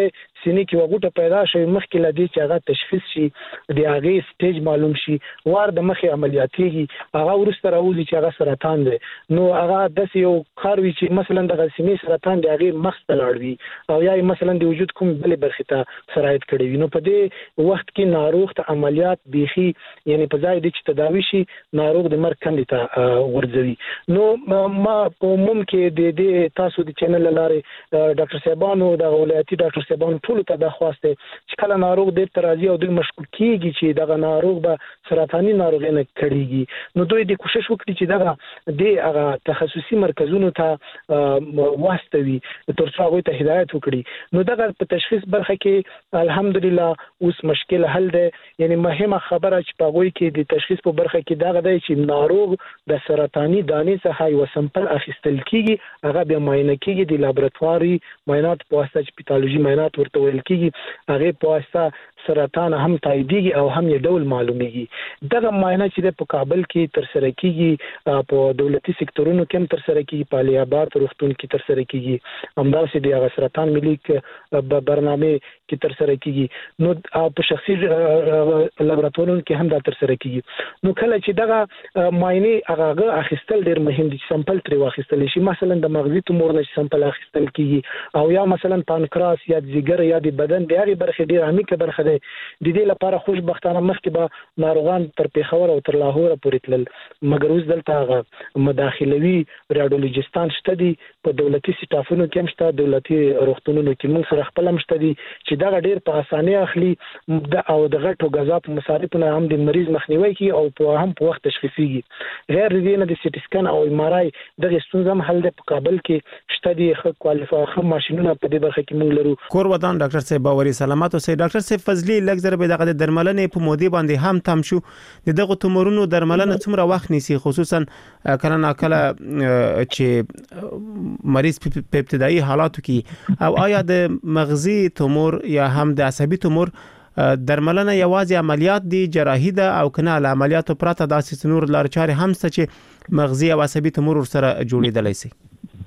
سینې کې وغوټه پیدا شي مخکې لدی چې هغه تشخیص شي د هغه سټیج معلوم شي وار د مخې عملیاتي هغه ورسته راوځي چې هغه سرطان دی نو هغه د یو کاروي چې مثلا د سینې سرطان دی هغه مخ ته لاړوي او یا مثلا د وجود کوم بلې برخې ته سرایت کړی وي نو په دې وخت کې ناروغ ته عملیات بيخي یعنی په ځای د چې تداوي شي ناروغ د مرګ کندې ته ورځوي نو ما په عموم کې د تاسو د چینل لاره ډاکټر صاحبانو د ولایتي ډاکټر صاحبانو ټول ته د خواسته چې کله ناروغ د ترازی او د مشکوک کیږي چې دغه ناروغ به سرطاني ناروغي نه کړيږي نو دوی د کوشش وکړي چې دغه د هغه تخصصي مرکزونو ته واستوي تر څو هغه ته هدایت وکړي نو دغه په تشخیص برخه کې الحمدلله اوس مشکل حل ده یعنی مهمه خبره چې په غوي کې د تشخیص په برخه کې دغه دی چې ناروغ د سرطاني دانې څخه یو سمپل اخیستل کیږي هغه بیا معاینه کیږي د لابراتواري معاینات په واسطه چې پیتالوژي معاینات ورته ویل کیږي هغه په واسطه سرطان هم تاییدېږي او هم یې ډول معلومیږي دغه معاینه چې په کابل کې تر سره کیږي په دولتي سکتورونو کې هم تر سره کیږي په علي آباد روغتون کې تر سره کیږي همداسې د سرطان ملي برنامه کې تر سره کیږي نو په شخصي لابراتوارونو کې هم دا تر سره کیږي نو کله چې دغه معاینه هغه اخیستل ډیر مهم دي سمپل تر واخیستل شي مثلا د مغزي تومور نه سمپل اخیستل کیږي او یا مثلا پانکراس یا ځیګر یا د بدن د هغه برخه ډیر عمیقه برخه د دې لپاره خوشبختانه مخکې به ناروغان تر پیښور او تر لاهور پورې تلل مګر اوس دلته مداخلوي ریډیولوژیستان شته دي په دولتي سټافونو کې هم شته دولتي روغتونونو کې موږ سره خپل هم شته دي چې دا ډېر په اسانۍ اخلي او د غټو غذا په مصارفونو هم د مریض مخنیوي کوي او په هم په وخت تشخیصيږي غیر دې نه د سټي سکن او ام ار آی دغه ستونزه هم حل د کابل کې شته دي خو کوالیفای ماشينونه په دې برخه کې موږ لرو کور ودان ډاکټر صاحب باوري سلامات اوسئ ډاکټر صاحب فضلي لږ زره به دغه درملنې په مودې باندې هم تم شو دغه تومورونو درملنه څومره وخت نیسي خصوصا کله ناکله چې مریض په ابتدایي حالاتو کې او آیا د مغزي تومور یا هم د عصبي تومور درملنه یوازې عملیات دي جراحي ده او کنه له عملیاتو پرته داسې نور لار چارې هم ست چې مغزي او عصبي تومور سره جوړیدلای شي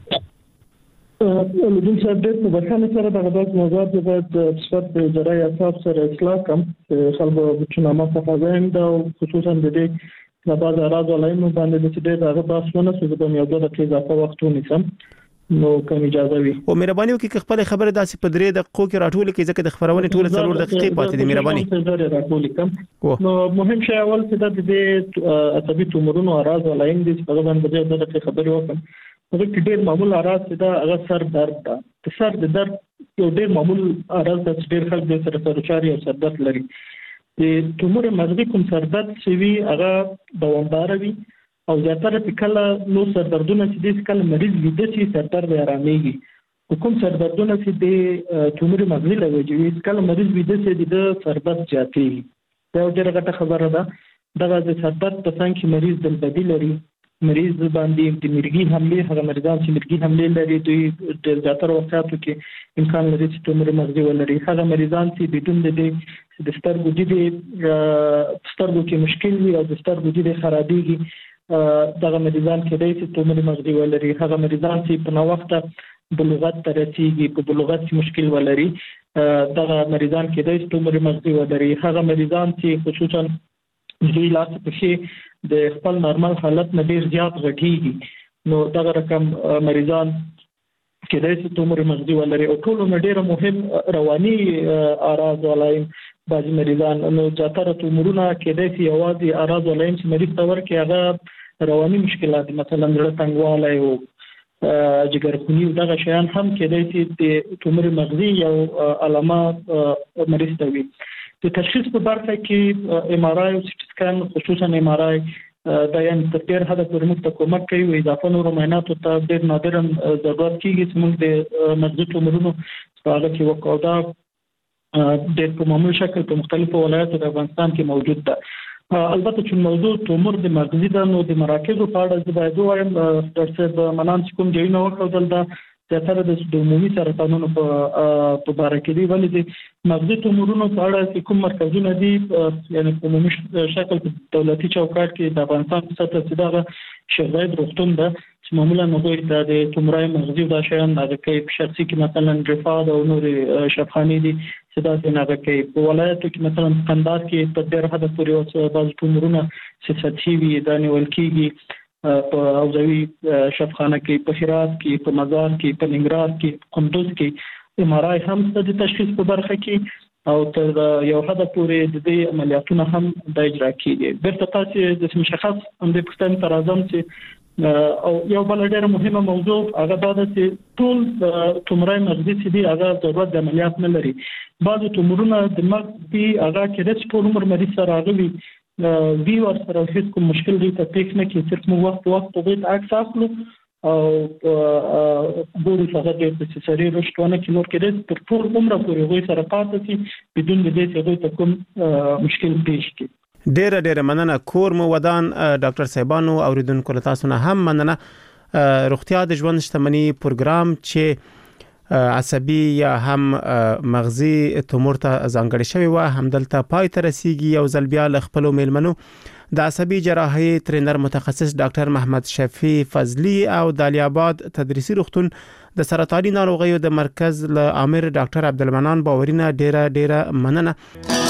لدون صاحب د بخښنې سره دغه د موضوعات د صفت د جراحي اعصاب سره اصلاح کوم خلکو چې نامه څخه زایم دا خصوصا د دې د بعض اراده لاینو باندې چې دغه باسونه چې د یو د اضافه وخت ونیسم نو کوم اجازه وي او مهرباني وکړئ خپل خبره داسې په 3 دقیقو کې راټول کړئ ځکه د خبرونه ټول 4 دقیقې پاتې دي مهرباني نو مهم شی اول چې د عصبي تومورونو اراده لاین دي چې په باندې د دقیقې خبرې وکړم هغه کې ډېر معمول اراز دا هغه سر درد ده د سر د درد یو ډېر معمول اراز د ډېر خلک د سر سرچاري او سر درد لري د تومور مغزي کوم سر درد شوی هغه دوامدار وي او زیاتره په کله نو سر دردونه چې د کله مریض لیدل شي سر درد آرامېږي کوم سر دردونه چې د تومور مغزي لوي کله مریض لیدل شي د سر درد زیاتېږي دا ډېره غټه خبره ده دغه د سر درد په څنګه کې مریض د بدیل لري مریض باندې د مرګین حمله هغه مریضان چې مرګین حمله لري دوی د زیاتره وختو کې امکان لري چې تومور مغزي ولري هغه مریضان چې بدون د سترګو کې مشکل وي او د سترګو د خرابېږي دغه مریضان کې د تومور مغزي ولري هغه مریضان چې په نو وخت بلوغت ته رسیږي په بلوغت کې مشکل ولري دغه مریضان کې د تومور مغزي ولري هغه مریضان چې خصوصا دوی لاس په شي د خپل نورمال حالت نه ډیر زیات غټيږي نو دغه رقم مریضان کې د تومور مغزي ولري او ټول نه ډیر مهم رواني اراز ولایم بعض مریضان نو زیاتره تومورونه کې د یوازې اراز ولایم چې مریض تور کې هغه رواني مشکلات مثلا زړه تنګوالی او جګرخونی دغه شیان هم کې د تومور مغزي یو علامه مریض ته وي د تشخیص په برخه کې ام ار آی او سټي سکان خصوصا ام ار آی د یان تر ډیر حد پورې موږ ته کومک کوي او اضافه نور معاینات ته ډیر نادرا ضرورت کیږي چې موږ د مغزي تومورونو په اړه کې وکړو دا د په معمول شکل په مختلفو ولایتو د افغانستان کې موجود ده البته چې موضوع تومور د مغزي د نو د مراکزو په اړه زه باید وایم ډاکټر صاحب منان کوم ځایونه وکړل دا زیاتره د عمومي سرطانونو په اړه کې دی ولې د مغزي تومورونو په اړه کوم مرکزونه دي یعنی په عمومي شکل په دولتي چوکاټ کې د افغانستان په سطح کې دا شیخ زاید روغتون ده معمولا هغه د تومورای مغزي د شیان د کې شخصي کې مثلا رفاد او نور شفخاني دي چې دا څنګه کوي په ولایتو کې مثلا قندهار کې په ډېر حد پورې او بعض تومورونه چې سطحي وي د نیول کېږي په حوزوي شفخانه کې په هرات کې په مزار کې په ننګرهار کې قندوز کې امارای هم د تشخیص په برخه کې او تر یو حد پورې د دې عملیاتونو هم د اجرا کیږي برته تاسو د مشخص هم د پښتون تر اعظم چې او یو بل ډېر مهمه موضوع هغه دا ده چې ټول تومورای مغزي چې دی هغه ضرورت د عملیات نه لري بعض تومورونه د مغز دی هغه کې د ټول عمر مریض سره راغلي وی ور سره هیڅ کوم مشکل دی ته پېښ نه کې صرف مو وخت په عکس اخلو او ګوري څنګه د سری رښتونه کې نور کې د ټول عمر پورې غوي سره پاتې شي بدون د دې چې غوي ته کوم مشکل پیښ کی ډېر مننه کور مو ودان ډاکټر صاحبانو اوریدونکو له تاسو نه هم مننه روغتیا د ژوند شتمنۍ پروګرام چې عصبي یا هم مغزي تومور ته ځانګړی شوی و همدلته پای ته رسیږي یو ځل بیا ل خپل میلمنو د عصبي جراحي ټرینر متخصص ډاکټر محمد شفیع فضلی او د علي آباد تدریسي روغتون د سرطاني ناروغیو د مرکز له امیر ډاکټر عبدالمنان باورینه ډیره مننه